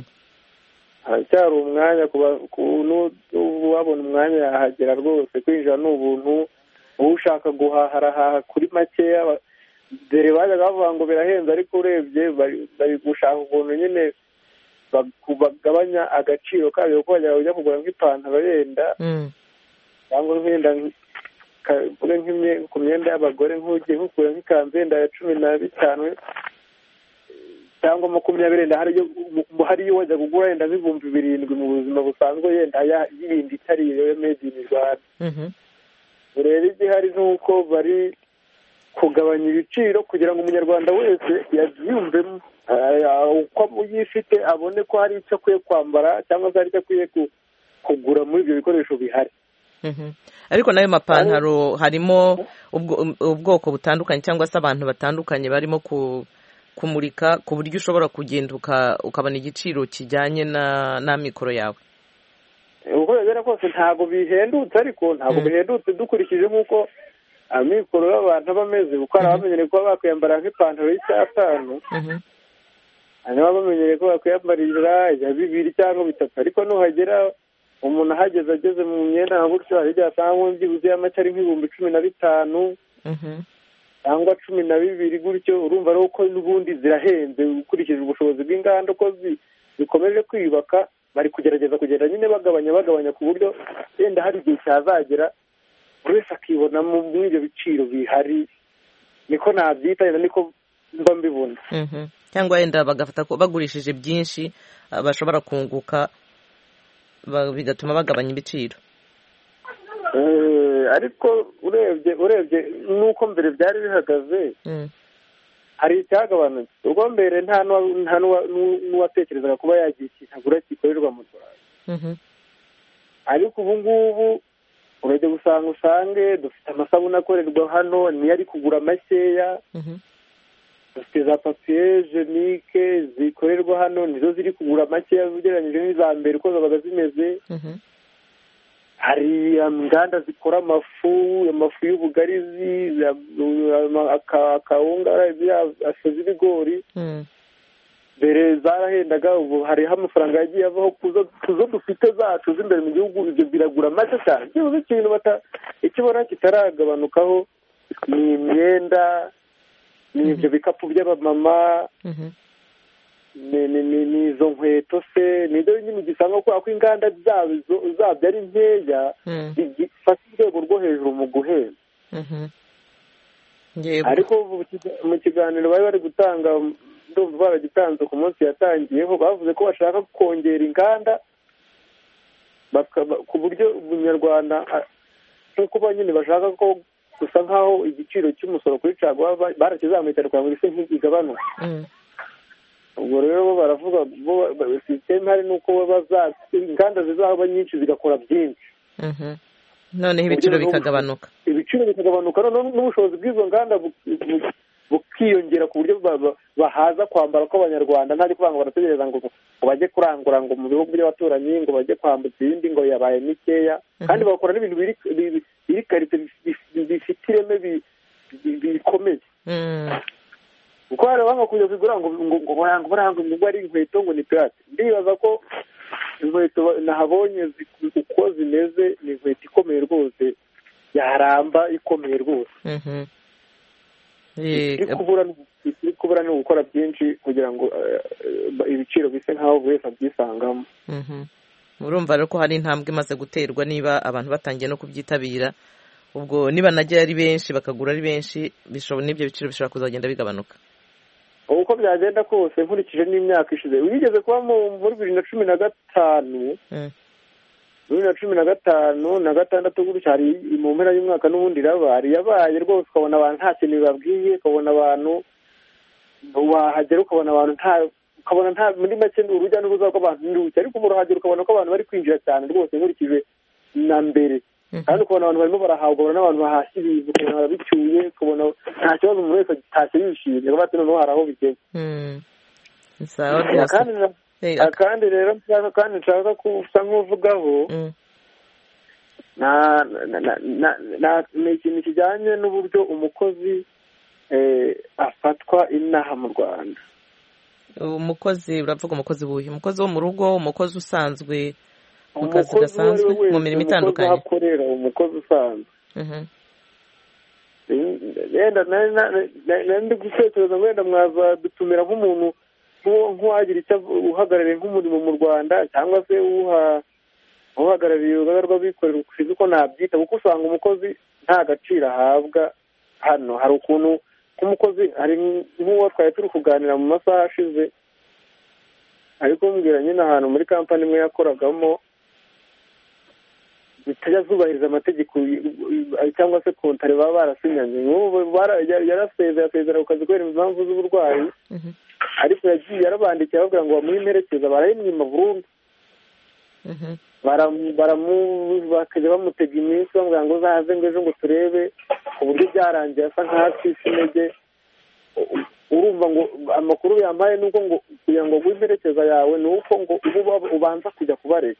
wabona umwanya yahagera rwose kwinjira ni ubuntu ushaka guhaha arahaha kuri makeya dore bajyaga bavuga ngo birahenze ariko urebye bari gushaka ukuntu nyine bagabanya agaciro kabyo kuko bajya kugura nk'ipantaro yenda cyangwa nk'yenda ku myenda y'abagore nk'ugiye nkukura nk'ikanzu yenda ya 15 cyangwa 20 yenda hariyo wajya kugura yenda nk'ibihumbi 7 mu buzima busanzwe yenda y'ibindi itari iyo made in Rwanda rero igihari ni uko bari kugabanya ibiciro kugira ngo umunyarwanda wese yabyiyumvemo uko yifite abone ko hari icyo akwiye kwambara cyangwa se hari icyo akwiye kugura muri ibyo bikoresho bihari ariko nayo mapantaro harimo ubwoko butandukanye cyangwa se abantu batandukanye barimo kumurika ku buryo ushobora kugenda ukabona igiciro kijyanye na mikoro yawe uko bigera kose ntabwo bihendutse ariko ntabwo bihendutse dukurikije nk'uko amikoro y'abantu bameze kuko hari abamenyereye kuba bakwiyambara nk'ipantaro y'5 hanyuma bamenyereye ko bakwiyambarira ya 2 cyangwa 3 ariko nuhagera umuntu ahageze ageze mu myenda nka gutyo hari igihe asanga byibuze y'amacari nk'ibihumbi 15 cyangwa 12 gutyo urumva ari uko n'ubundi zirahenze ukurikije ubushobozi bw'inganda uko zikomeje kwiyubaka bari kugerageza kugenda nyine bagabanya ku buryo yenda hari igihe cyazagera buri wese akibona muri ibyo biciro bihari niko nabyita yenda niko mba mbibona cyangwa yenda bagafata ko bagurishije byinshi bashobora kunguka bigatuma bagabanya ibiciro ariko urebye nuko mbere byari bihagaze hari icyagabanutse ubwo mbere nta n'uwatekerezaga kuba yagira ikintu agura gikorerwa mu Rwanda ariko ubu ngubu urajya usange dufite amasabune akorerwa hano niyo ari kugura makeya dufite za papiye jenike zikorerwa hano nizo ziri kugura makeya ugereranyije n'iza mbere uko zabaga zimeze hari inganda zikora amafu y'ubugarizi akawunga afu z'ibigori mbere zarahendaga ubu hariho amafaranga yagiye avaho kuzo dufite zacu z'imbere mu gihugu ibyo biragura make cyane byibuze ikintu ikibona kitaragabanukaho ni imyenda ni ibyo bikapu by'abamama ni izo nkweto se ni ibyo nyine gisanga ko inganda zabyo ari nkeya zifata urwego rwo hejuru mu guheza ariko mu kiganiro bari gutanga ndumva baragitanze ku munsi yatangiyeho bavuze ko bashaka kongera inganda ku buryo umunyarwanda nk'uko nyine bashaka ko gusa nk'aho igiciro cy'umusoro kuri caguwa barakizamuye cyane kugira ngo ise nk'igabanuka ubwo rero bo baravuga sisiteme hari n'uko inganda zizaba nyinshi zigakora byinshi noneho ibiciro bikagabanuka n'ubushobozi bw'izo nganda bukiyongera ku buryo bahaza kwambara kw'abanyarwanda ntabwo kuvuga ngo barategereza ngo bajye kurangura ngo mu bihugu by'abaturanyi ngo bajye kwambutsa ibindi ngo yabaye mikeya kandi bagakora n'ibintu biri karite bifite ireme bikomeye kuko hari abanga kujya kugura ngo baranga ngo ari inkweto ngo ni pirate. Ndibaza ko inkweto nahabonye uko zimeze ni inkweto ikomeye rwose yaramba ikomeye rwose iri kubura no gukora byinshi kugira ngo ibiciro bise nk'aho buri wese abyisangamo. urumva rero ko hari intambwe imaze guterwa niba abantu batangiye no kubyitabira, ubwo niba najya ari benshi bakagura ari benshi n'ibyo biciro bishobora kuzagenda bigabanuka uko byagenda kose. Nkurikije n'imyaka ishize wigeze kuba muri 2015 na gatandatu gutya hari mu mpera y'umwaka n'ubundi yabaye rwose, ukabona abantu nta kintu bibabwiye, ukabona abantu wahagera ukabona abantu ukabona nta muri make urujya n'uruza rw'abantu n'uruke, ariko ubu urahagera ukabona ko abantu bari kwinjira cyane rwose nkurikije na mbere, kandi ukabona abantu barimo barahaha, ukabona n'abantu bahashye ibintu, ukabona barabicyuye, ukabona nta kibazo umuntu wese atashye yishimye kuko ati noneho hari aho bigeze. kandi rero nshaka kusa nk'uvugaho ni ikintu kijyanye n'uburyo umukozi afatwa inaha mu Rwanda. Umukozi uravuga umukozi wuhe? Umukozi wo mu rugo, umukozi usanzwe mu kazi gasanzwe mu mirimo itandukanye? Umukozi akorera, umukozi usanzwe. Ndi gutekereza wenda mwazadutumira nk'umuntu nk'uwagira icyo uhagarariye nk'umurimo mu Rwanda cyangwa se uhagarariye urugaga rw'abikorera ushinzwe uko nabyita, kuko usanga umukozi nta gaciro ahabwa hano. Hari ukuntu nk'umukozi hari nk'uwo twari turi kuganira mu masaha ashize ariko mbwira nyine ahantu muri kampani imwe yakoragamo zitajya zubahiriza amategeko cyangwa se kontari baba barasinyanye. Yarasezera ku kazi kubera impamvu z'uburwayi, ariko yagiye yarabandikiye ababwira ngo bamuhe imperekeza, barayimwima burundu. Bakajya bamutega iminsi bamubwira ngo uzaze ngo ejo ngo turebe uburyo byarangiye, asa nk'ahacitse intege. Urumva ngo amakuru yambaye nuko ngo kugira ngo guhe imperekeza yawe ni uko ngo ubanza kujya kubarega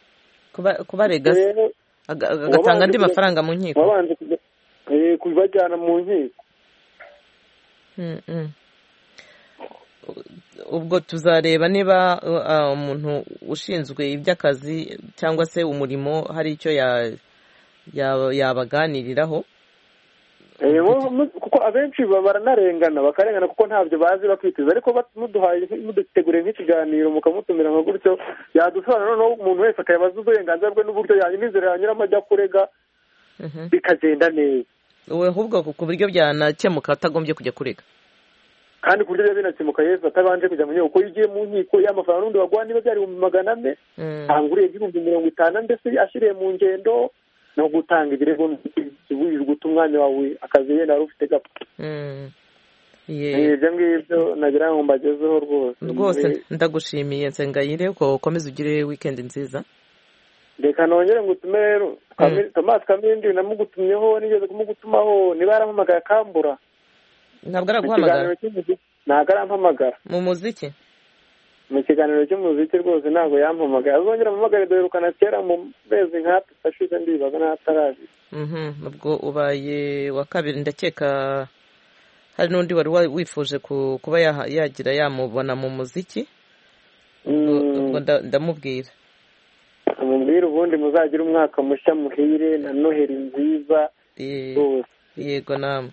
agatanga andi mafaranga mu nkiko, wabanje kubajyana mu nkiko. ubwo tuzareba niba umuntu ushinzwe iby'akazi cyangwa se umurimo hari icyo yabaganiriraho, kuko abenshi baranarengana bakarengana kuko ntabyo bazi bakiteza, ariko muduteguriye nk'ikiganiro mukamutumira nka gutyo yadusobanura noneho umuntu wese akayabaza uburenganzira bwe n'uburyo n'inzira yanyuramo ajya kurega bikagenda neza. wowe ahubwo ku buryo byanakemuka atagombye kujya kurega, kandi ku buryo biba binakemuka Yesu atabanje kujya mu nkiko. Kuko iyo ugiye mu nkiko y'amafaranga n'undi baguha niba byari 400 ntanguriye 50 mbese ashyiriye mu ngendo no gutanga ibirego wirirwa guta umwanya wawe akazi yenda wari ufite gapfa. Ibyo ngibyo nagira ngo mbagezeho rwose. Ndagushimiye Nsengayire ko ukomeze ugire weekend nziza. Reka nongere ngutume rero Thomas Kamindi namugutumyeho, nigeze kumugutumaho niba yarampamagaye akambura. Ntabwo araguhamagara? Ntabwo arampamagara. Mu muziki? Mu kiganiro cy'umuziki rwose ntabwo yampamagaye. Azongera ampamagare duherukana kera mu mezi nk'atatu ashize ndibaza n'ataraje. Ubwo ubaye wa kabiri ndakeka. Hari n'undi wari wifuje kuba yagira yamubona mu muziki, ubwo ndamubwira umubwira ubundi muzagira umwaka mushya muhire na Noheli nziza. Yego namwe.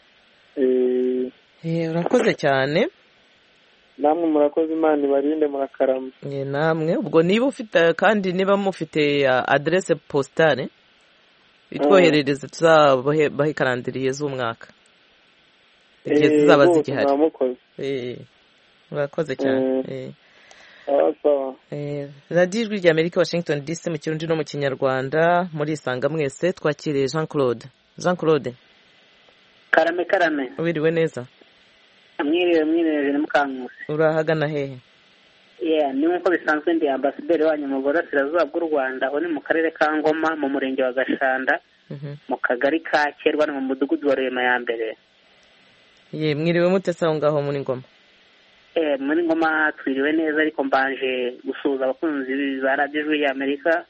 Urakoze cyane. Namwe murakoze, Imana ibarinde, murakarama. Namwe ubwo niba ufite kandi niba mufite adresse postale itwoherereze tuzabahe karandiriye z'umwaka igihe zizaba zigihari. Urakoze cyane. radiyo ijwi ry'Amerika, Washington DC, mu Kirundi no mu Kinyarwanda. Muri Isanga mwese twakiriye Jean Claude. Karame ubiriwe neza? Mwiriwe ni Mukankusi. Urahagana hehe? Ni nk'uko bisanzwe ndi ambasaderi wanyu mu burasirazuba bw'u Rwanda, aho ni mu karere ka Ngoma mu murenge wa Gashanda mu kagari ka Kerwa no mu mudugudu wa Rema ya mbere. ye mwiriwe mute saho ngaho muri Ngoma? Muri Ngoma twiriwe neza, ariko mbanje gusuhuza abakunzi ba radiyo ijwi ry'Amerika.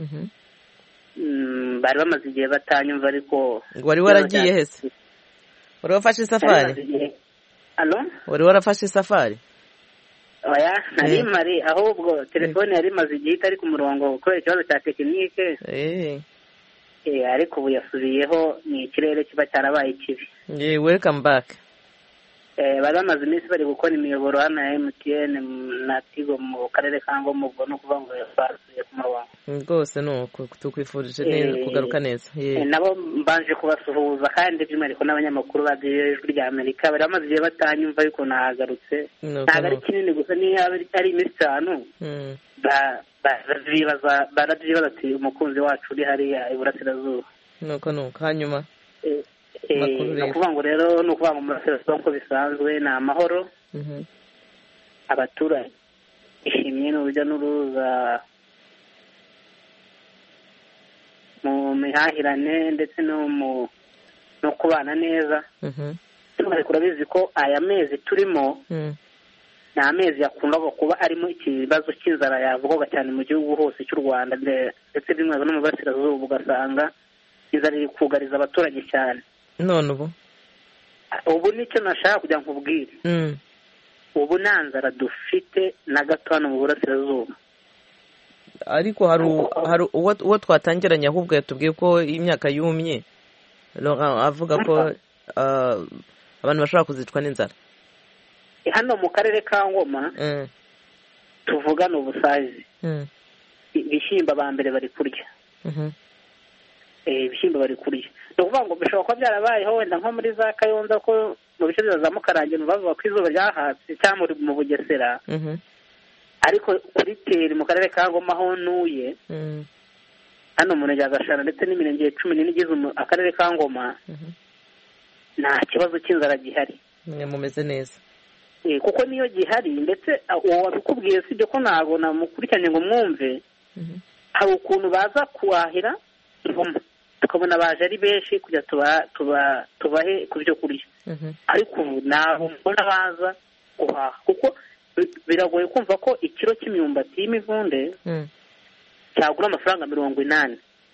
Bari bamaze igihe batanyumva, ariko wari waragiye hese? Wari wafashe isafari? Wari warafashe isafari? Oya, nari mari, ahubwo telefone yari imaze igihe itari ku murongo kubera ikibazo cya tekinike. Ariko ubu yasubiyeho, ni ikirere kiba cyarabaye kibi. Welcome back. Bari bamaze iminsi bari gukora imiyoboro hano ya MTN na Tigo mu karere ka Ngoma, ubwo no kuvuga ngo basubiye ku murongo. Rwose nuko tukwifurije neza kugaruka neza. Nabo mbanje kubasuhuza, kandi by'umwihariko n'abanyamakuru ba ijwi ry'Amerika bari bamaze igihe batanyumva, ariko nahagarutse. Ntabwo ari kinini gusa, niyo ari iminsi 5 baravyibaza ati umukunzi wacu uri hariya iburasirazuba. Nuko hanyuma ni ukuvuga ngo rero ni ukuvuga ngo murasirazuba nk'uko bisanzwe ni amahoro. Abaturage ishimye n'urujya n'uruza mu mihahirane ndetse no kubana neza. Turabizi ko aya mezi turimo ni amezi yakundaga kuba arimo ikibazo cy'inzara yavugwaga cyane mu gihugu hose cy'u Rwanda ndetse by'umwihariko no mu burasirazuba, ugasanga inzara iri kugariza abaturage cyane. None ubu nicyo nashaka kugira ngo nkubwire. Ubu nta nzara dufite na gato hano mu burasirazuba, ariko hari uwo twatangiranye ahubwo yatubwiye ko imyaka yumye, avuga ko abantu bashobora kuzicwa n'inzara. Hano mu karere ka Ngoma tuvugana ubusazi, ibishyimbo ba mbere bari kurya. Ibishyimbo bari kurya, ni ukuvuga ngo bishobora kuba byarabayeho wenda nko muri za Kayonza, ko mu bice bya Mukarange bavuga ko izuba ryahatse, cyangwa mu Bugesera. Ariko kuri Teri mu karere ka Ngoma aho ntuye, hano mu murenge wa Gashara ndetse n'imirenge 10 igize akarere ka Ngoma, nta kibazo cy'inzara gihari. Mumeze neza. Kuko niyo gihari, ndetse uwo wabikubwiye sibyo ko ntabwo namukurikiranye ngo mwumve, hari ukuntu baza kuwahira Ngoma tukabona baje ari benshi kujya tubahe ku byo kurya. Ariko ubu ntabwo mbona baza guhaha, kuko biragoye kumva ko ikiro cy'imyumbati y'imivunde cyagura amafaranga 80.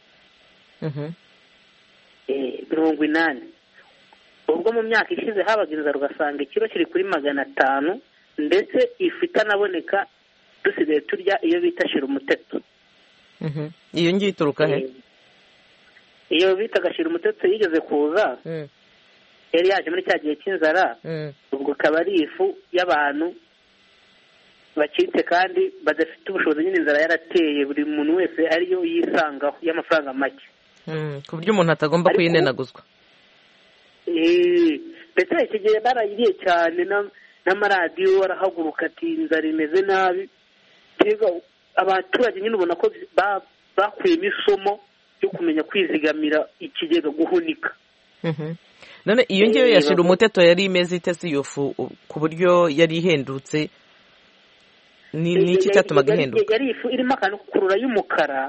80. Ubwo mu myaka ishize habaga inzara ugasanga ikiro kiri kuri 500, ndetse ifu itanaboneka dusigaye turya iyo bita shira umuteto. Iyo ngiye ituruka he? Iyo bita gashira umuteto yigeze kuza, yari yaje muri cya gihe cy'inzara. Ubwo akaba ari ifu y'abantu bacitse kandi badafite ubushobozi, nyine inzara yarateye, buri muntu wese ariyo yisangaho y'amafaranga make, ku buryo umuntu atagomba kuyinenaguzwa. ndetse iki gihe barayiriye cyane, n'amaradiyo arahaguruka ati inzara imeze nabi. Abaturage nyine ubona ko bakuyemo isomo ryo kumenya kwizigamira ikigega, guhunika. None iyo ngiyo yashira umuteto yari imeze ite si iyo fu, ku buryo yari ihendutse? Niki cyatumaga ihenduka? Yari ifu irimo akantu kurura y'umukara,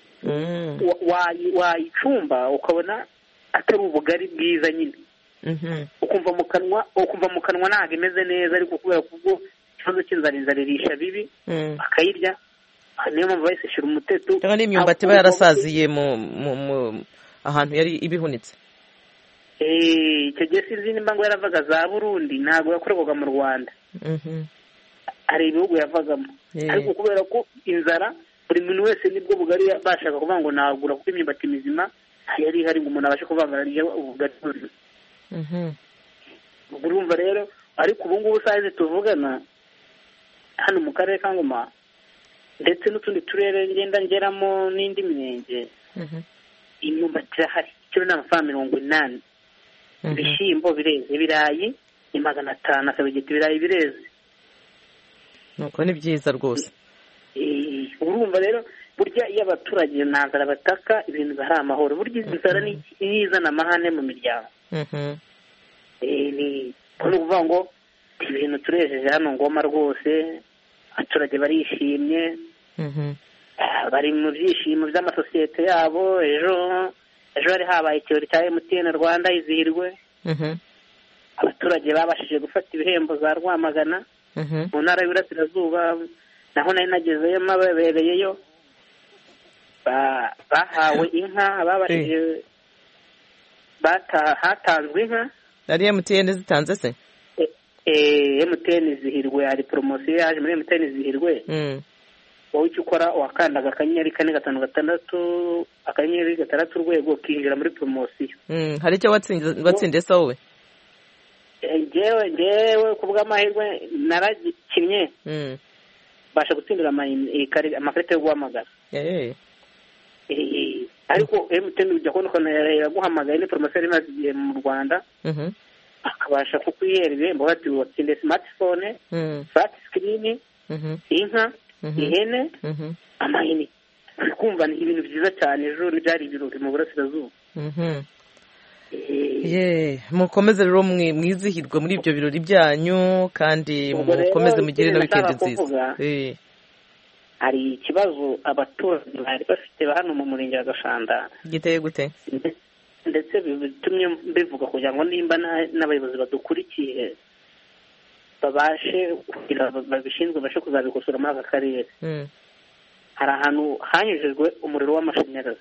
wayicumba ukabona atari ubugari bwiza nyine. Ukumva mu kanwa ntabwo imeze neza, ariko kubera kubwo ikibazo cy'inzara irisha bibi akayirya, niyo mpamvu bahise shira umuteto. Cyangwa n'imyumbati iba yarasaziye mu ahantu yari ibihunitse. Icyo gihe sinzi nimba ngo yaravaga za Burundi, ntabwo yakorerwaga mu Rwanda. Hari ibihugu yavagamo, ariko kubera ko inzara buri muntu wese nibwo bugari bashaka kuvuga ngo nagura, kuko imyumbati mizima yari ihari ngo umuntu abashe kuvanga ubugari buzima. Urumva rero, ariko ubu ngubu sayizi tuvugana hano mu karere ka Ngoma ndetse n'utundi turere ngenda ngeramo n'indi mirenge, imyumbati irahari, ikiro ni amafaranga 80. Ibishyimbo bireze, ibirayi ni 500, akabigeti ibirayi bireze. Nuko ni byiza rwose. Urumva rero burya iyo abaturage nta nzara bataka, ibintu hari amahoro. Burya inzara ni izana amahane mu miryango. Ni ukuvuga ngo ibintu turejeje hano Ngoma rwose, abaturage barishimye, bari mu byishimo by'amasosiyete yabo. Ejo hari habaye ikirori cya MTN Rwanda izihirwe. abaturage babashije gufata ibihembo za Rwamagana mu ntara y'Iburasirazuba, naho nari nagezeyo mababereyeyo, bahawe inka, babashije hatanzwe inka. ari MTN zitanze se? MTN Zihirwe, hari poromosiyo yaje muri MTN Zihirwe. Wowe icyo ukora wakandaga akanyenyeri 456 akanyenyeri 6 urwego ukinjira muri poromosiyo. Hari icyo watsindiye se wowe? Njyewe ku bw'amahirwe naragikinye, basha gutsindira amakarita yo guhamagara. Ariko MTN ujya kubona ukuntu yaguhamagaye ni poromosiyo yari imaze igihe mu Rwanda, akabasha kukwihera ibihembo, bati watsinde smartphone, flat screen, inka, ihene, amahene. Kumva ni ibintu byiza cyane, ejo byari ibirori mu Burasirazuba. Mukomeze rero mwizihirwe muri ibyo birori byanyu, kandi mukomeze mugire na weekend nziza. Hari ikibazo abaturage bari bafite hano mu murenge wa Gashanda. Giteye gute? Ndetse bitumye mbivuga kugira ngo nimba n'abayobozi badukurikiye babashe kugira babishinzwe bashe kuzabikosora muri aka karere. Hari ahantu hanyujijwe umuriro w'amashanyarazi,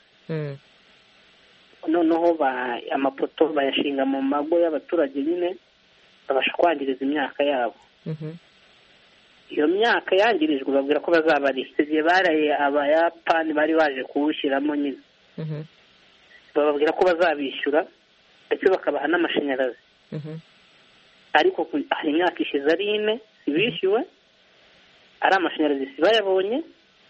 noneho amapoto bayashinga mu mago y'abaturage, nyine babasha kwangiriza imyaka yabo. Iyo myaka yangirijwe babwira ko bazabarisha, igihe baraye abayapani bari baje kuwushyiramo nyine, bababwira ko bazabishyura ndetse bakabaha n'amashanyarazi. Ariko hari imyaka ishize ari 4 bishyuwe, ari amashanyarazi bayabonye.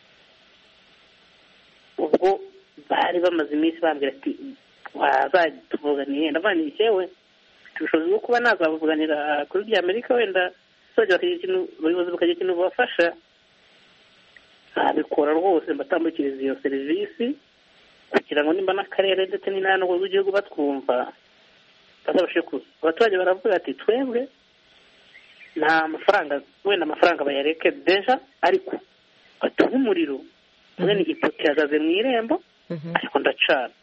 Ubwo bari bamaze iminsi bambwira ati wazatuvuganiye, ndavaniye yewe ubushobozi bwo kuba nazavuganira kuri by'Amerika, wenda abayobozi bakagira ikintu bafasha, babikora rwose mbatambukiriza iyo serivisi kugira ngo nimba n'akarere ndetse n'intara z'igihugu batwumva bazabashe kuza. Abaturage baravuga ati twebwe nta mafaranga, wenda amafaranga bayareke deja, ariko batuha umuriro, mwene igiputi ihagaze mu irembo ariko ndacana.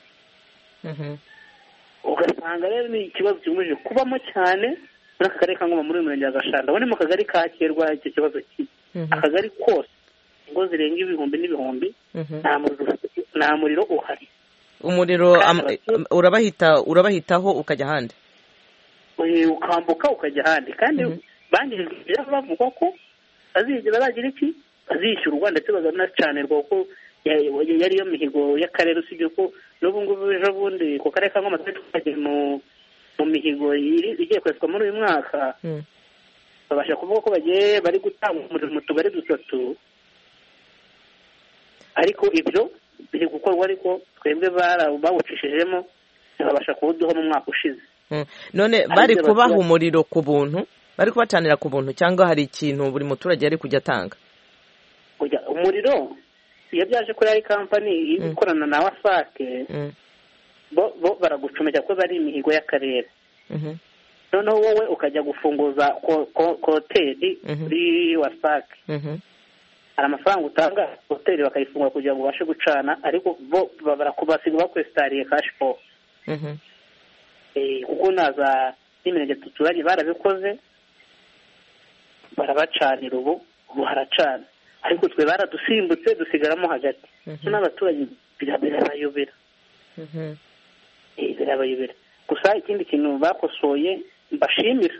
Ugasanga rero ni ikibazo kigamije kubamo cyane muri aka karere ka Ngoma, muri uyu murenge wa Gashanda. Ubu ni mu kagari ka Kerwa icyo kibazo kiri, akagari kose ingo zirenga ibihumbi n'ibihumbi, nta muriro uhari. Umuriro urabahitaho ukajya ahandi, ukambuka ukajya ahandi, kandi bangirijwe bavuga ko bazagira iki, bazishyurwa ndetse bazanacanirwa, kuko yari yo mihigo y'akarere. Usibye ko n'ubu ngubu ejo bundi ku karere ka Ngoma twagiye mu mihigo igiye kweswa muri uyu mwaka, babasha kuvuga ko bari gutanga umuriro mu tugari 3, ariko ibyo biri gukorwa, ariko twebwe bawucishijemo babasha kuwuduha mu mwaka ushize. None bari kubaha umuriro ku buntu, bari kubacanira ku buntu, cyangwa hari ikintu buri muturage yari kujya atanga? Umuriro iyo byaje kuri ari kampani ikorana na Wasake, bo baragucomeka ko bari imihigo y'akarere. Noneho wowe ukajya gufunguza hoteli kuri Wasake, hari amafaranga utanga hoteli bakayifungura kugira ngo ubashe gucana, ariko bo barakubasiga bakwesitariye cash flow. Kuko naza n'imirenge tuturanye barabikoze, barabacanira, ubu haracana, ariko twe baradusimbutse dusigaramo hagati. N'abaturage birabayobera, birabayobera. Gusa ikindi kintu bakosoye mbashimira,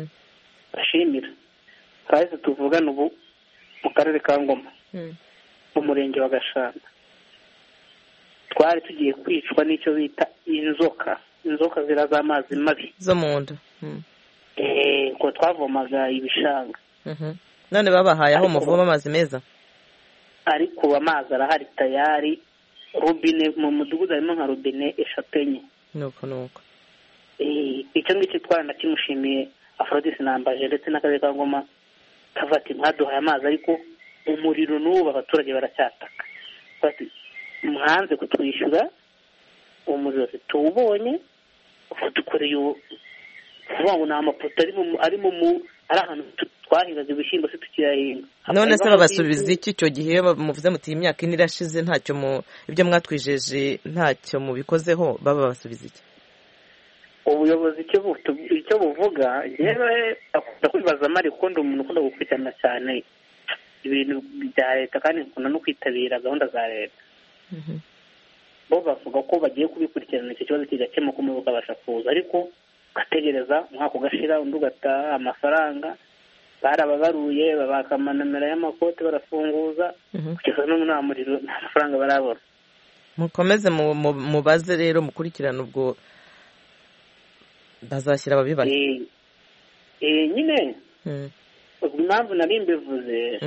twahise tuvugana ubu mu karere ka Ngoma, mu murenge wa Gashanda, twari tugiye kwicwa n'icyo bita inzoka zira z'amazi mabi zo mu nda. ko twavomaga ibishanga. None babahaye aho muvoma amazi meza? Ariko amazi arahari tayari, robine mu mudugudu harimo nka robine 3 enye. Nuko icyo ngicyo twanakimushimiye Aphrodis Nambaje ndetse n'akarere ka Ngoma, kavati mwaduhaye amazi, ariko umuriro n'ubu abaturage baracyataka, bati mwanze kutwishyura umuriro tuwubonye, dukoreye kuvuga ngo ni amapoto ari ahantu twahingaga ibishyimbo se tukiyahinga. None se babasubiza iki icyo gihe muvuze muti imyaka 4 irashize ntacyo ibyo mwatwijeje ntacyo mubikozeho, baba basubiza iki? ubuyobozi icyo buvuga yewe akunda kwibazamo ariko ndi umuntu ukunda gukurikirana cyane ibintu bya leta kandi nkunda no kwitabira gahunda za leta. Bo bavuga ko bagiye kubikurikirana icyo kibazo kigakemuka umwe ukabasha kuza, ariko ugategereza umwaka ugashira undi ugataha amafaranga barababaruye babaka amanimero y'amakote barafunguza kugeza n'ubu nta muriro nta mafaranga barabona. Mukomeze mubaze rero mukurikirana ubwo bazashyira ababibaza. Nyine ubwo impamvu nari mbivuze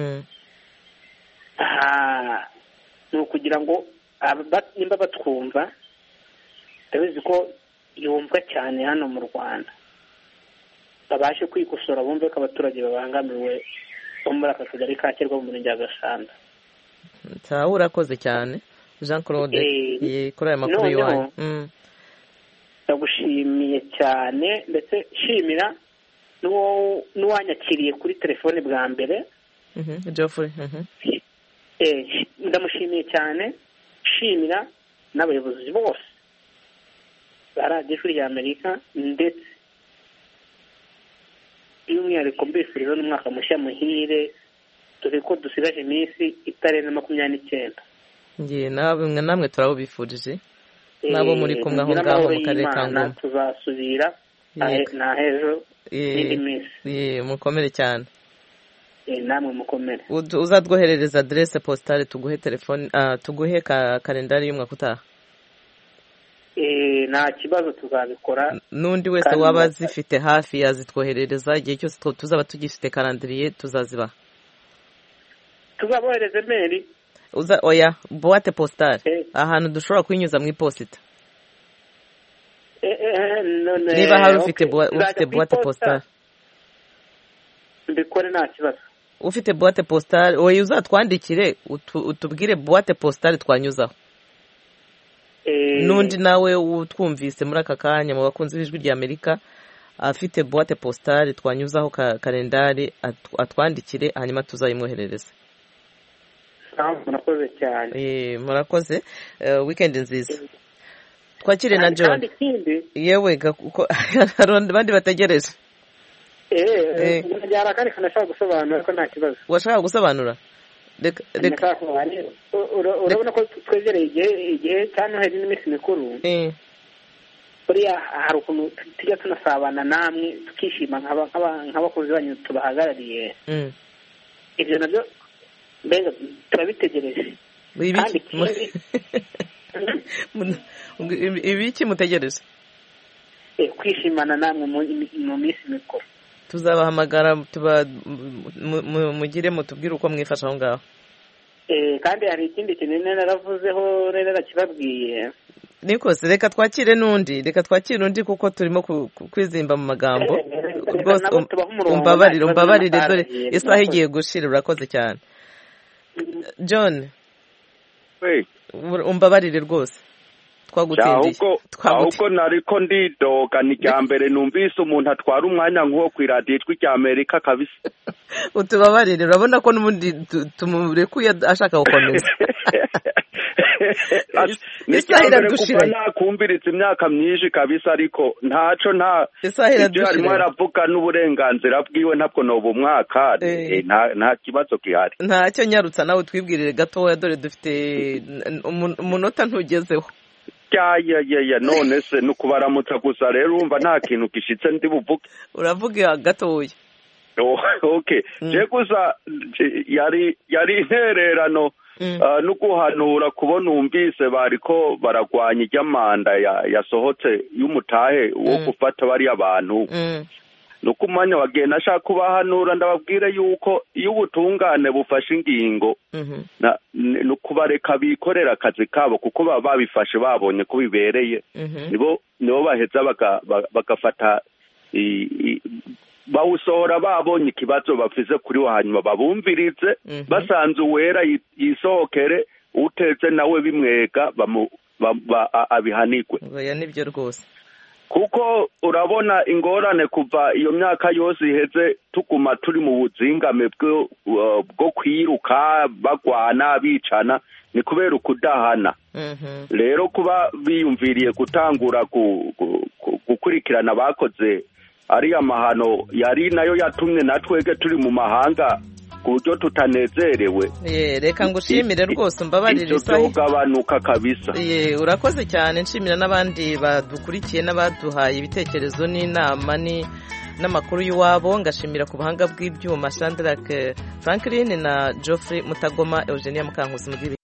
ni ukugira ngo nimba batwumva ndabizi ko yumvwa cyane hano mu Rwanda babashe kwikosora bumve ko abaturage babangamiwe bo muri aka kagari ka Kirwa mu murenge wa Gashanda. Urakoze cyane Jean Claude kuri aya makuru y'iwanyu. Ndagushimiye cyane ndetse shimira n'uwanyakiriye kuri telefone bwa mbere Geoffrey. Ndamushimiye cyane, shimira n'abayobozi bose ba radiyo ijwi rya Amerika, ndetse by'umwihariko mbifuriza n'umwaka mushya muhire, dore ko dusigaje iminsi itarenze 29. Namwe turawubifurije nabo muri kumwe aho ngaho mu karere ka Ngoma. Tuzasubira na hejo n'indi minsi. Mukomere cyane. Namwe mukomere. Uzadwoherereza adresse postale tuguhe telefone tuguhe kalendari y'umwaka utaha. Nta kibazo tuzabikora. N'undi wese waba zifite hafi yazitwoherereza igihe cyose tuzaba tugifite calendrier tuzaziba. Tuzabohereze mail. Oya boîte postale ahantu dushobora kwinyuza mu iposita. Niba hari ufite boîte postale mbikore nta kibazo. Ufite boîte postale oya uzatwandikire utubwire boîte postale twanyuzaho. N'undi nawe utwumvise muri aka kanya mu bakunzi b'ijwi rya Amerika afite boîte postale twanyuzaho kalendari atwandikire hanyuma tuzayimwoherereza. Murakoze cyane. Murakoze weekend nziza. Twakire na John. Yewe uko abandi bategereje. Njyara kandi kanashaka gusobanura ko nta kibazo. Washaka gusobanura? Urabona ko twegereye igihe cyane hari n'iminsi mikuru. Buriya hari ukuntu tujya tunasabana namwe tukishima nk'abakozi banyu tubahagarariye. Ibyo nabyo mbega turabitegereje. Ibiki mutegereje? Kwishimana namwe mu minsi mikuru. Tuzabahamagara mugire mutubwire uko mwifasha aho ngaho. Kandi hari ikindi kintu naravuzeho rero nakibabwiye. Nikose reka twakire n'undi kuko turimo kwizimba mu magambo. Rwose umbabarire dore isaha igiye gushira. Urakoze cyane John. Umbabarire rwose twagutindiye. Ahubwo nariko ndidoga ni rya mbere numvise umuntu atwara umwanya nk'uwo ku iradiyo ijwi rya Amerika kabisa. Utubabarire urabona ko n'ubundi tumurekuye ashaka gukomeza. Isahira dushira nakumbiritse imyaka myinshi kabisa, ariko ntaco ibyo arimo aravuga n'uburenganzira bwiwe ntabwo no bumwaka nta kibazo gihari. Ntacyo nyarutsa nawe twibwirire gatoya dore dufite umunota ntugezeho. Ya none se nukubaramutsa gusa rero urumva nta kintu gishitse ndi buvuge. Uravuga gatoya. Okay. Je gusa yari intererano no guhanura kubona umvise bariko baragwanya ijyamanda yasohotse y'umutahe wo gufata bari abantu. Nuko umwanya wagenda ashaka kubahanura ndababwire yuko iyo ubutungane bufashe ingingo nukubareka bikorera akazi kabo kuko baba babifashe babonye ko bibereye nibo baheza bagafata bawusohora babonye ikibazo bafise kuri wo hanyuma babumvirize basanze uwera yisohokere uteze nawe bimwega abihanirwe. Oya nibyo rwose. kuko urabona ingorane kuva iyo myaka yose iheze tuguma turi mu buzingame bwo kwiruka bagwana bicana ni kubera ukudahana rero kuba biyumviriye gutangura gukurikirana bakoze ariya mahano yari nayo yatumye natwege turi mu mahanga ku buryo tutanezerewe reka ngushimire rwose mbabarire isaha igabanuka kabisa urakoze cyane nshimira n'abandi badukurikiye n'abaduhaye ibitekerezo n'inama n'amakuru y'iwabo ngashimira ku buhanga bw'ibyuma Sandra Franklin na Geoffrey Mutagoma Eugenia Mukankusi